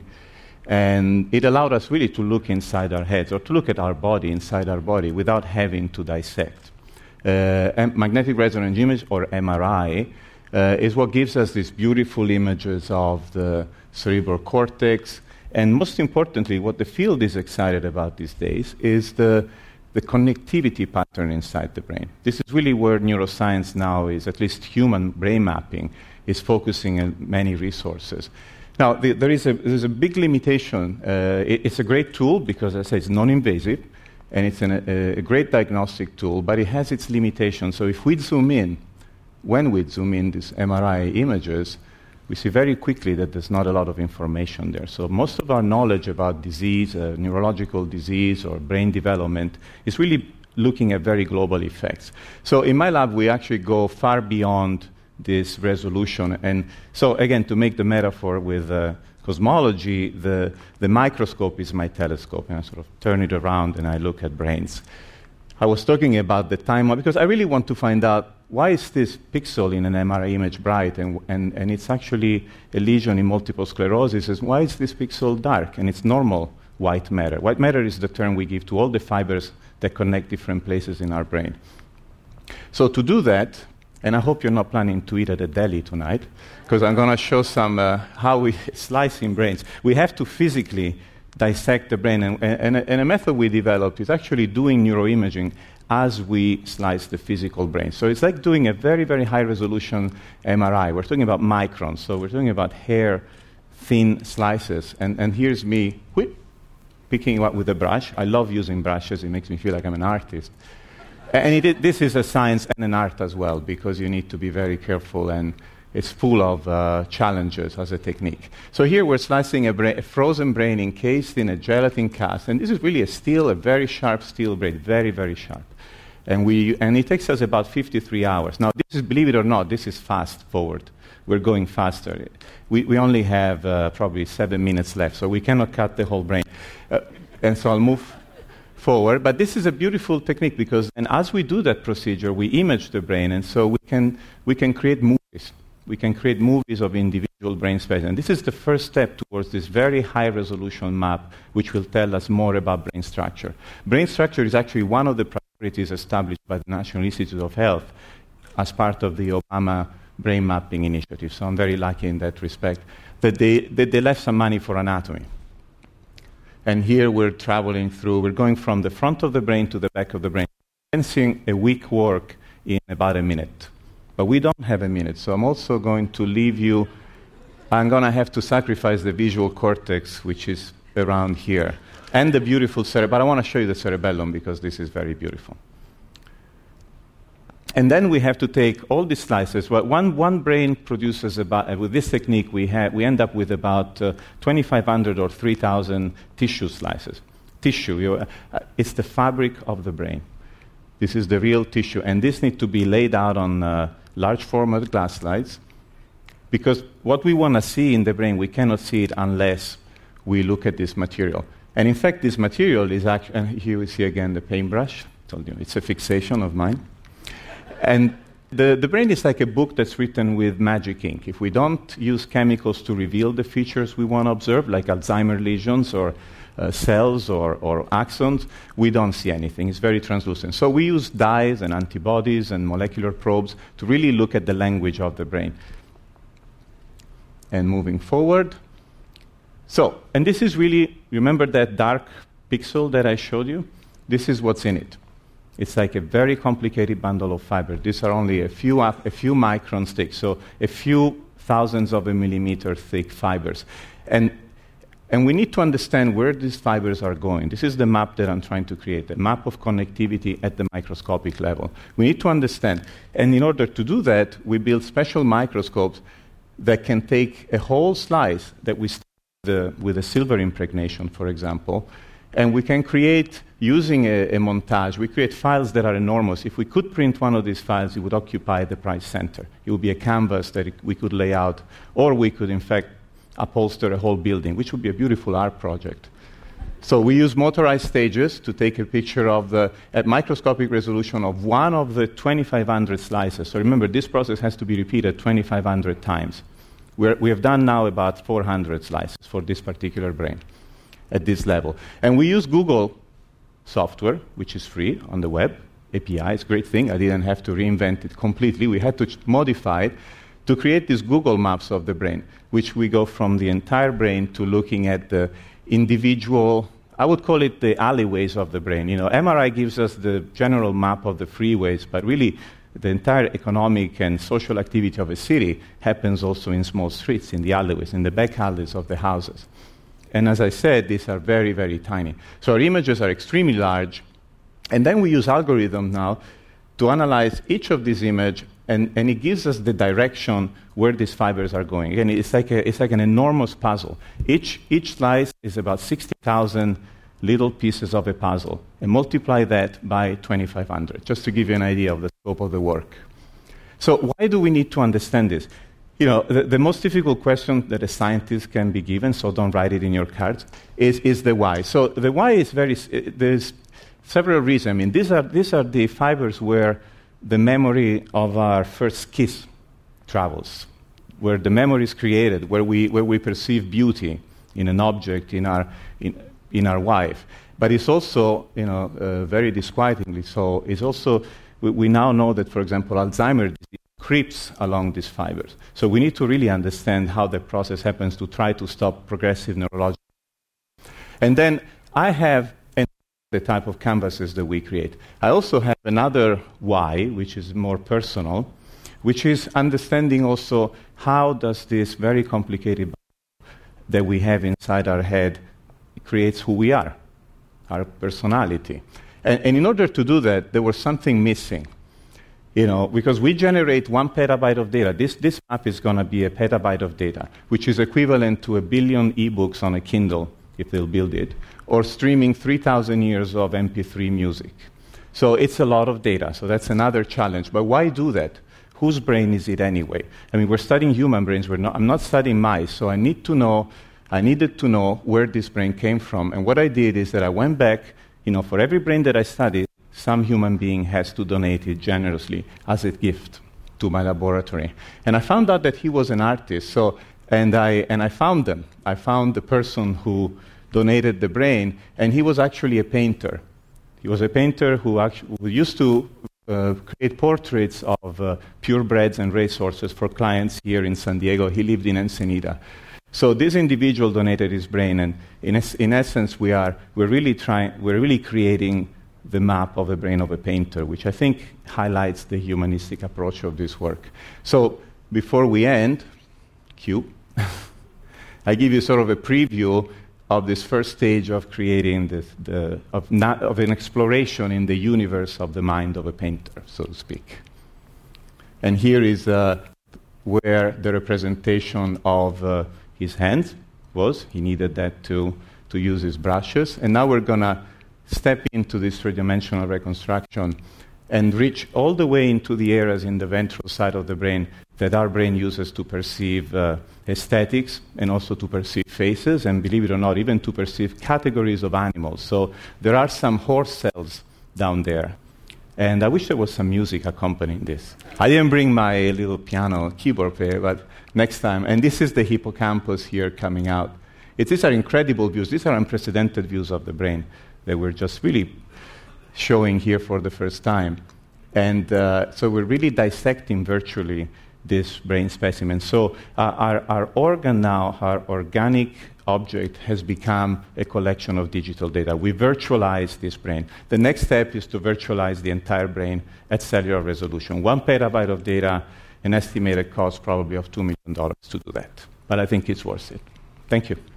and it allowed us really to look inside our heads, or to look at our body, inside our body, without having to dissect. Magnetic resonance image, or MRI, is what gives us these beautiful images of the cerebral cortex, and most importantly, what the field is excited about these days is the connectivity pattern inside the brain. This is really where neuroscience now is, at least human brain mapping, is focusing on many resources. Now, there's a big limitation. It's a great tool because, as I say, it's non-invasive, and it's a great diagnostic tool, but it has its limitations. So if we zoom in, when we zoom in these MRI images, we see very quickly that there's not a lot of information there. So most of our knowledge about disease, neurological disease or brain development, is really looking at very global effects. So in my lab, we actually go far beyond this resolution. And so again, to make the metaphor with cosmology, the microscope is my telescope, and I sort of turn it around and I look at brains. I was talking about the time, because I really want to find out why is this pixel in an MRI image bright, and it's actually a lesion in multiple sclerosis. Is why is this pixel dark? And it's normal white matter. White matter is the term we give to all the fibers that connect different places in our brain. So to do that, and I hope you're not planning to eat at a deli tonight, because I'm going to show some how we slice in brains. We have to physically dissect the brain, and a method we developed is actually doing neuroimaging as we slice the physical brain. So it's like doing a very, very high-resolution MRI. We're talking about microns, so we're talking about hair-thin slices. And here's me picking up with a brush. I love using brushes. It makes me feel like I'm an artist. And this is a science and an art as well, because you need to be very careful, and it's full of challenges as a technique. So here we're slicing a frozen brain encased in a gelatin cast, and this is really a very sharp steel brain, very, very sharp. And it takes us about 53 hours. Now, this is, believe it or not, this is fast forward. We're going faster. We only have probably 7 minutes left, so we cannot cut the whole brain. And so I'll move forward. But this is a beautiful technique because, and as we do that procedure, we image the brain, and so we can create movies. We can create movies of individual brain space. And this is the first step towards this very high-resolution map, which will tell us more about brain structure. Brain structure is actually one of the priorities established by the National Institute of Health as part of the Obama Brain Mapping Initiative. So I'm very lucky in that respect that they left some money for anatomy. And here we're traveling through, we're going from the front of the brain to the back of the brain, sensing a week work in about a minute. But we don't have a minute, so I'm also going to leave you. I'm going to have to sacrifice the visual cortex, which is around here, and the beautiful cerebellum. But I want to show you the cerebellum because this is very beautiful. And then we have to take all these slices. Well, one brain produces about, with this technique, we end up with about 2,500 or 3,000 tissue slices. Tissue, it's the fabric of the brain. This is the real tissue, and this needs to be laid out on large format glass slides, because what we want to see in the brain, we cannot see it unless we look at this material. And in fact, this material is actually, and here we see again the paintbrush. I told you, it's a fixation of mine. And the brain is like a book that's written with magic ink. If we don't use chemicals to reveal the features we want to observe, like Alzheimer's lesions or cells or axons, we don't see anything. It's very translucent. So we use dyes and antibodies and molecular probes to really look at the language of the brain. And moving forward. So, and this is really, remember that dark pixel that I showed you? This is what's in it. It's like a very complicated bundle of fiber. These are only a few microns thick, so a few thousands of a millimeter thick fibers. And we need to understand where these fibers are going. This is the map that I'm trying to create, a map of connectivity at the microscopic level. We need to understand. And in order to do that, we build special microscopes that can take a whole slice that we with a silver impregnation, for example. And we can create, using a montage, we create files that are enormous. If we could print one of these files, it would occupy the price center. It would be a canvas that we could lay out, or we could, in fact, upholster a whole building, which would be a beautiful art project. So we use motorized stages to take a picture of at microscopic resolution of one of the 2,500 slices. So remember, this process has to be repeated 2,500 times. We have done now about 400 slices for this particular brain at this level. And we use Google software, which is free on the web. API is a great thing. I didn't have to reinvent it completely. We had to modify it to create these Google maps of the brain, which we go from the entire brain to looking at the individual, I would call it the alleyways of the brain. MRI gives us the general map of the freeways, but really the entire economic and social activity of a city happens also in small streets, in the alleyways, in the back alleys of the houses. And as I said, these are very, very tiny. So our images are extremely large, and then we use algorithms now to analyze each of these images, and it gives us the direction where these fibers are going. Again, it's like an enormous puzzle. Each slice is about 60,000 little pieces of a puzzle, and multiply that by 2,500, just to give you an idea of the scope of the work. So why do we need to understand this? The most difficult question that a scientist can be given, so don't write it in your cards, is the why. So the why is there's several reasons. I mean, these are the fibers where the memory of our first kiss travels, where the memory is created, where we perceive beauty in an object, in our wife. But it's also, very disquietingly so, it's also, we now know that, for example, Alzheimer's disease creeps along these fibers. So we need to really understand how the process happens to try to stop progressive neurological. And then I have the type of canvases that we create. I also have another why, which is more personal, which is understanding also how does this very complicated that we have inside our head creates who we are, our personality. And in order to do that, there was something missing. Because we generate 1 petabyte of data. This map is going to be a petabyte of data, which is equivalent to 1 billion ebooks on a Kindle, if they'll build it, or streaming 3,000 years of MP3 music. So it's a lot of data. So that's another challenge. But why do that? Whose brain is it anyway? I mean, we're studying human brains. I'm not studying mice. So I needed to know where this brain came from. And what I did is that I went back, for every brain that I studied, some human being has to donate it generously as a gift to my laboratory. And I found out that he was an artist. And I found them. I found the person who donated the brain, and he was actually a painter. He was a painter who used to create portraits of purebreds and racehorses for clients here in San Diego. He lived in Ensenada. So this individual donated his brain, and in essence, we're really creating the map of the brain of a painter, which I think highlights the humanistic approach of this work. So before we end, I give you sort of a preview of this first stage of creating of an exploration in the universe of the mind of a painter, so to speak. And here is where the representation of his hands was. He needed that to use his brushes. And now we're going to step into this three-dimensional reconstruction and reach all the way into the areas in the ventral side of the brain that our brain uses to perceive aesthetics and also to perceive faces, and believe it or not, even to perceive categories of animals. So there are some horse cells down there. And I wish there was some music accompanying this. I didn't bring my little piano keyboard player, but next time. And this is the hippocampus here coming out. These are incredible views. These are unprecedented views of the brain that we're just really showing here for the first time. And so we're really dissecting virtually this brain specimen. So our organ now, our organic object, has become a collection of digital data. We virtualize this brain. The next step is to virtualize the entire brain at cellular resolution. 1 petabyte of data, an estimated cost probably of $2 million to do that. But I think it's worth it. Thank you.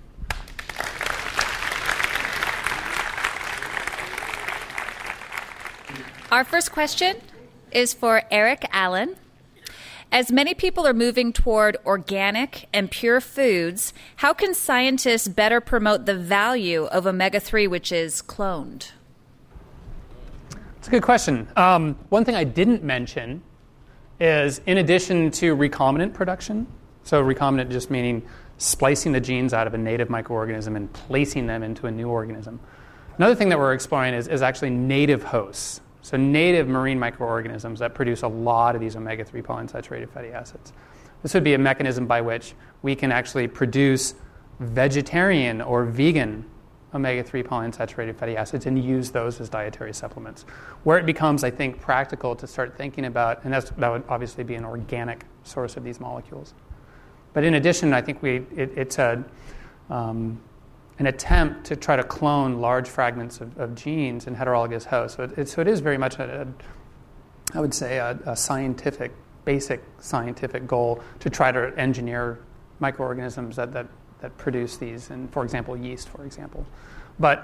Our first question is for Eric Allen. As many people are moving toward organic and pure foods, how can scientists better promote the value of omega-3, which is cloned? It's a good question. One thing I didn't mention is, in addition to recombinant production, so recombinant just meaning splicing the genes out of a native microorganism and placing them into a new organism. Another thing that we're exploring is actually native hosts. So native marine microorganisms that produce a lot of these omega-3 polyunsaturated fatty acids. This would be a mechanism by which we can actually produce vegetarian or vegan omega-3 polyunsaturated fatty acids and use those as dietary supplements. Where it becomes, I think, practical to start thinking about, and that would obviously be an organic source of these molecules. But in addition, I think it's an attempt to try to clone large fragments of genes in heterologous hosts. So it is very much, I would say, a scientific, basic scientific goal to try to engineer microorganisms that produce these, and for example, yeast, for example. But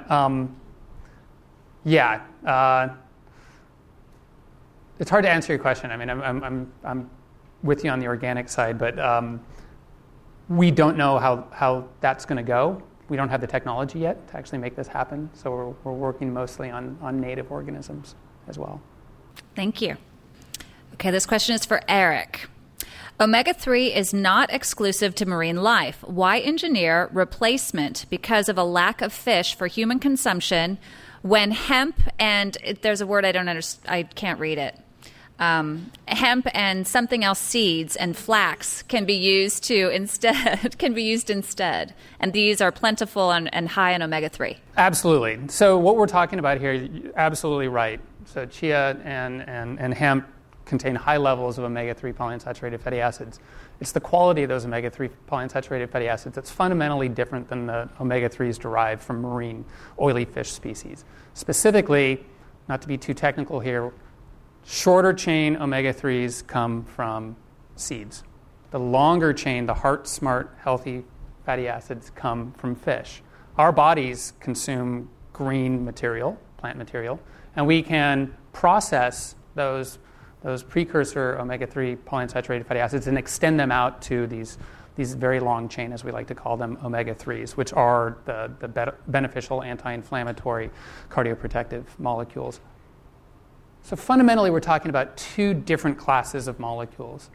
it's hard to answer your question. I mean, I'm with you on the organic side, but we don't know how that's going to go. We don't have the technology yet to actually make this happen, so we're working mostly on native organisms as well. Thank you. Okay, this question is for Eric. Omega-3 is not exclusive to marine life. Why engineer replacement because of a lack of fish for human consumption when hemp and there's a word I don't understand, I can't read it. Hemp and something else, seeds and flax can be used instead, and these are plentiful and high in omega-3. Absolutely. So what we're talking about here, you're absolutely right. So chia and hemp contain high levels of omega-3 polyunsaturated fatty acids. It's the quality of those omega-3 polyunsaturated fatty acids that's fundamentally different than the omega-3s derived from marine oily fish species. Specifically, not to be too technical here, shorter chain omega-3s come from seeds. The longer chain, the heart, smart, healthy fatty acids come from fish. Our bodies consume green material, plant material, and we can process those precursor omega-3 polyunsaturated fatty acids and extend them out to these very long chain, as we like to call them, omega-3s, which are the beneficial anti-inflammatory cardioprotective molecules. So fundamentally, we're talking about two different classes of molecules.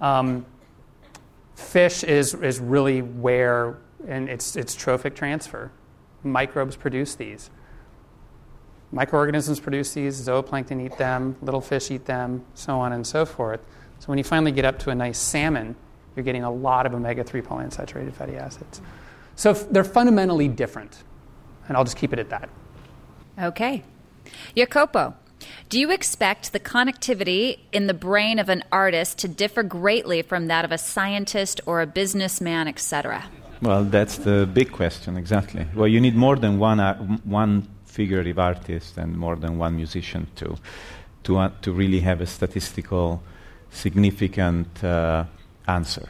Fish is really where, and it's trophic transfer. Microbes produce these. Microorganisms produce these, zooplankton eat them, little fish eat them, so on and so forth. So when you finally get up to a nice salmon, you're getting a lot of omega-3 polyunsaturated fatty acids. So they're fundamentally different, and I'll just keep it at that. Okay. Jacopo, do you expect the connectivity in the brain of an artist to differ greatly from that of a scientist or a businessman, etc.? Well, that's the big question, exactly. Well, you need more than one figurative artist and more than one musician to really have a statistical, significant answer.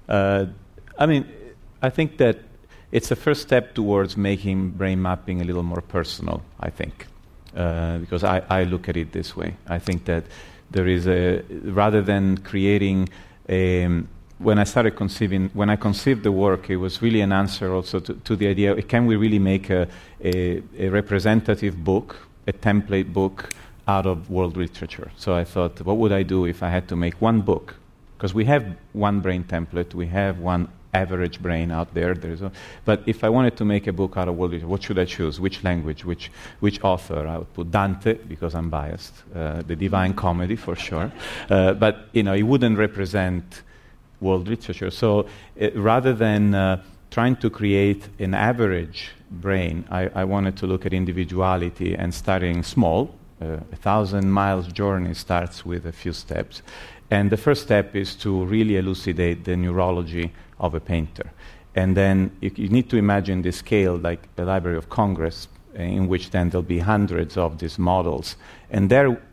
I think that it's a first step towards making brain mapping a little more personal, I think, because I look at it this way. I think that there is rather than creating when I conceived the work, it was really an answer also to the idea, can we really make a representative book, a template book out of world literature? So I thought, what would I do if I had to make one book? Because we have one brain template, we have one average brain out there. But if I wanted to make a book out of world literature, what should I choose? Which language? Which author? I would put Dante, because I'm biased, the Divine Comedy for sure. But it wouldn't represent world literature. So rather than trying to create an average brain, I wanted to look at individuality and starting small. 1,000 miles journey starts with a few steps. And the first step is to really elucidate the neurology of a painter. And then you need to imagine the scale like the Library of Congress, in which then there'll be hundreds of these models. And there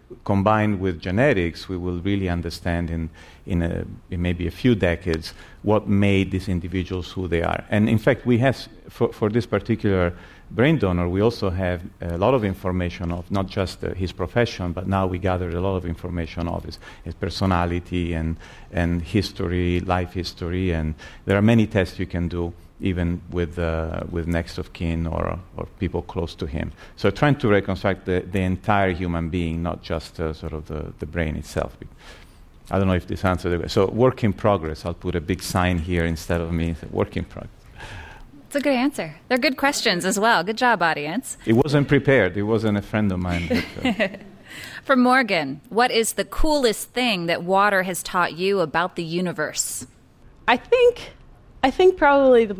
combined with genetics, we will really understand in maybe a few decades what made these individuals who they are. And in fact, we have, for this particular brain donor, we also have a lot of information of not just his profession, but now we gathered a lot of information of his personality and history, life history, and there are many tests you can do even with next of kin or people close to him. So trying to reconstruct the entire human being, not just sort of the brain itself. I don't know if this answered it. So work in progress. I'll put a big sign here instead of me. Work in progress. It's a good answer. They're good questions as well. Good job, audience. It wasn't prepared. It wasn't a friend of mine. But, For Morgan, what is the coolest thing that water has taught you about the universe? I think probably the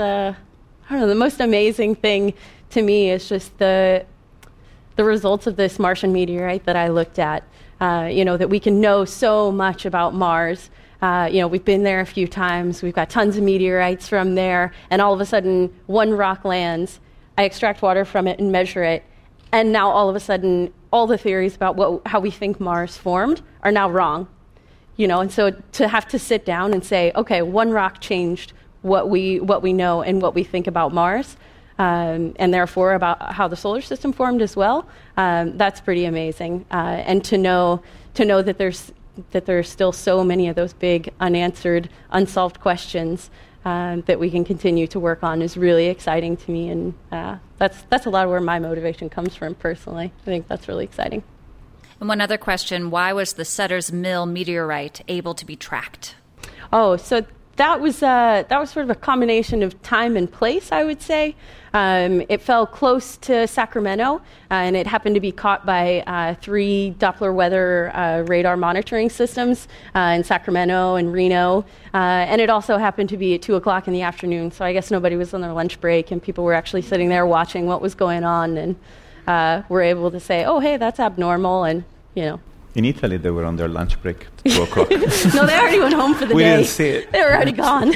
most amazing thing to me is just the results of this Martian meteorite that I looked at. That we can know so much about Mars. We've been there a few times. We've got tons of meteorites from there, and all of a sudden, one rock lands. I extract water from it and measure it, and now all of a sudden, all the theories about how we think Mars formed are now wrong. And so to have to sit down and say, okay, one rock changed what we know and what we think about Mars, and therefore about how the solar system formed as well, that's pretty amazing. And to know that there's still so many of those big unanswered, unsolved questions that we can continue to work on is really exciting to me, and that's a lot of where my motivation comes from personally. I think that's really exciting. And one other question, why was the Sutter's Mill meteorite able to be tracked? Oh, so that was sort of a combination of time and place, I would say. It fell close to Sacramento, and it happened to be caught by 3 Doppler weather radar monitoring systems in Sacramento and Reno. And it also happened to be at 2 o'clock in the afternoon, so I guess nobody was on their lunch break, and people were actually sitting there watching what was going on, and were able to say, oh, hey, that's abnormal, and, in Italy, they were on their lunch break at 2 o'clock. No, they already went home for the day. We didn't see it. They were already gone.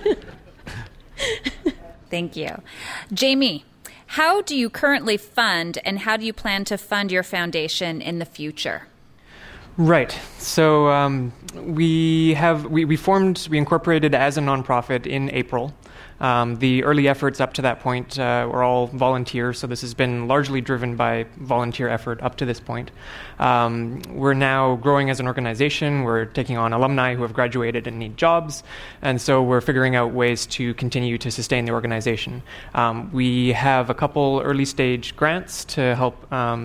Thank you. Jamie, how do you currently fund, and how do you plan to fund your foundation in the future? Right. So we incorporated as a nonprofit in April. The early efforts up to that point were all volunteer, so this has been largely driven by volunteer effort up to this point. We're now growing as an organization. We're taking on alumni who have graduated and need jobs, and so we're figuring out ways to continue to sustain the organization. We have a couple early-stage grants to help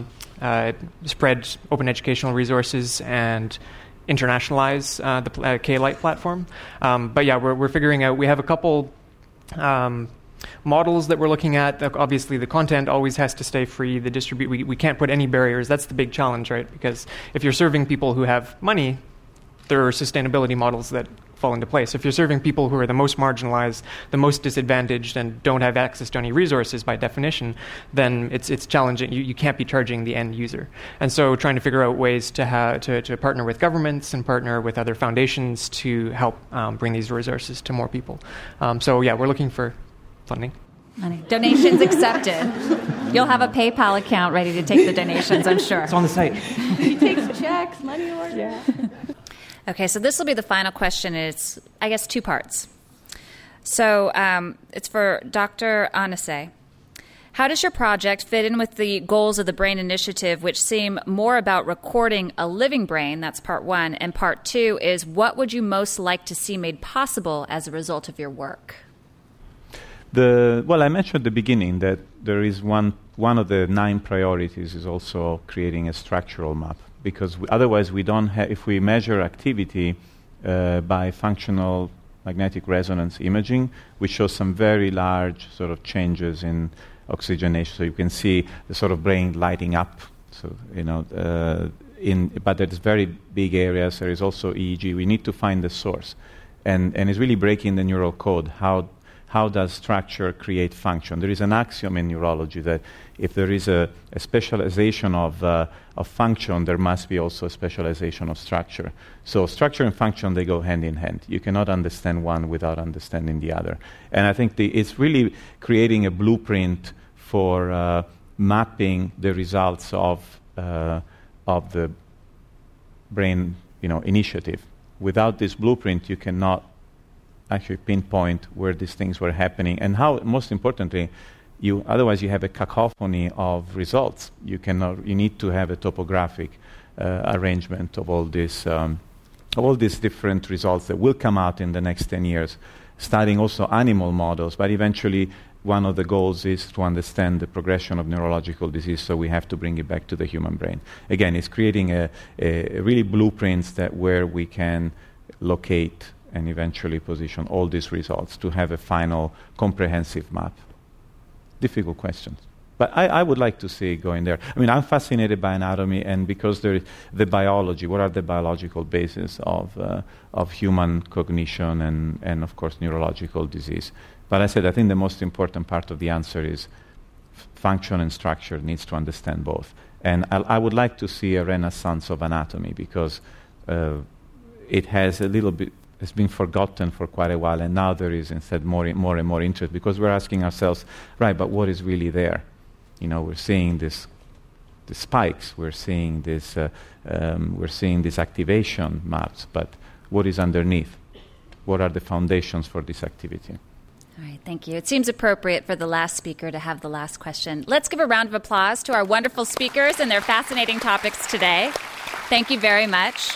spread open educational resources and internationalize the K-Lite platform. But yeah, we're figuring out, we have a couple models that we're looking at. Obviously, the content always has to stay free. We can't put any barriers. That's the big challenge, right? Because if you're serving people who have money, there are sustainability models that fall into place. If you're serving people who are the most marginalized, the most disadvantaged, and don't have access to any resources by definition, then it's challenging. You can't be charging the end user. And so trying to figure out ways to partner with governments and partner with other foundations to help bring these resources to more people. So yeah, we're looking for funding. Money. Donations accepted. You'll have a PayPal account ready to take the donations, I'm sure. It's on the site. He takes checks, money order. Yeah. Okay, so this will be the final question. It's, I guess, 2 parts. So it's for Dr. Anase. How does your project fit in with the goals of the BRAIN Initiative, which seem more about recording a living brain? That's part 1. And part 2 is, what would you most like to see made possible as a result of your work? Well, I mentioned at the beginning that there is one of the 9 priorities is also creating a structural map. Because otherwise we don't have, if we measure activity by functional magnetic resonance imaging, we show some very large sort of changes in oxygenation. So you can see the sort of brain lighting up. So, but there's very big areas. There is also EEG. We need to find the source. And it's really breaking the neural code. How does structure create function? There is an axiom in neurology that if there is a specialization of function, there must be also a specialization of structure. So structure and function, they go hand in hand. You cannot understand one without understanding the other. And I think it's really creating a blueprint for mapping the results of of the brain initiative. Without this blueprint, you cannot actually pinpoint where these things were happening and how, most importantly, otherwise you have a cacophony of results. You need to have a topographic arrangement of all these different results that will come out in the next 10 years, studying also animal models, but eventually one of the goals is to understand the progression of neurological disease, so we have to bring it back to the human brain. Again, it's creating a really blueprints where we can locate and eventually position all these results to have a final comprehensive map. Difficult questions. But I would like to see it going there. I mean, I'm fascinated by anatomy, and because the biology, what are the biological bases of human cognition and of course, neurological disease. But I think the most important part of the answer is function and structure needs to understand both. And I would like to see a renaissance of anatomy, because it has has been forgotten for quite a while, and now there is instead more and more interest, because we're asking ourselves, right, but what is really there? We're seeing the spikes, we're seeing these activation maps, but what is underneath? What are the foundations for this activity? All right, thank you. It seems appropriate for the last speaker to have the last question. Let's give a round of applause to our wonderful speakers and their fascinating topics today. Thank you very much.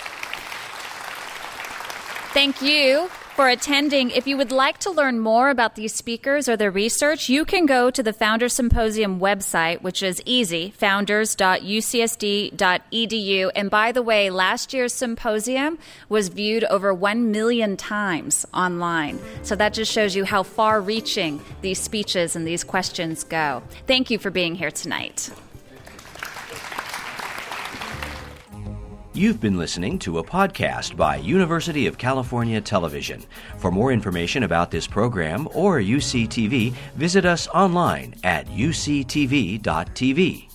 Thank you for attending. If you would like to learn more about these speakers or their research, you can go to the Founders Symposium website, which is easy, founders.ucsd.edu. And by the way, last year's symposium was viewed over 1 million times online. So that just shows you how far-reaching these speeches and these questions go. Thank you for being here tonight. You've been listening to a podcast by University of California Television. For more information about this program or UCTV, visit us online at uctv.tv.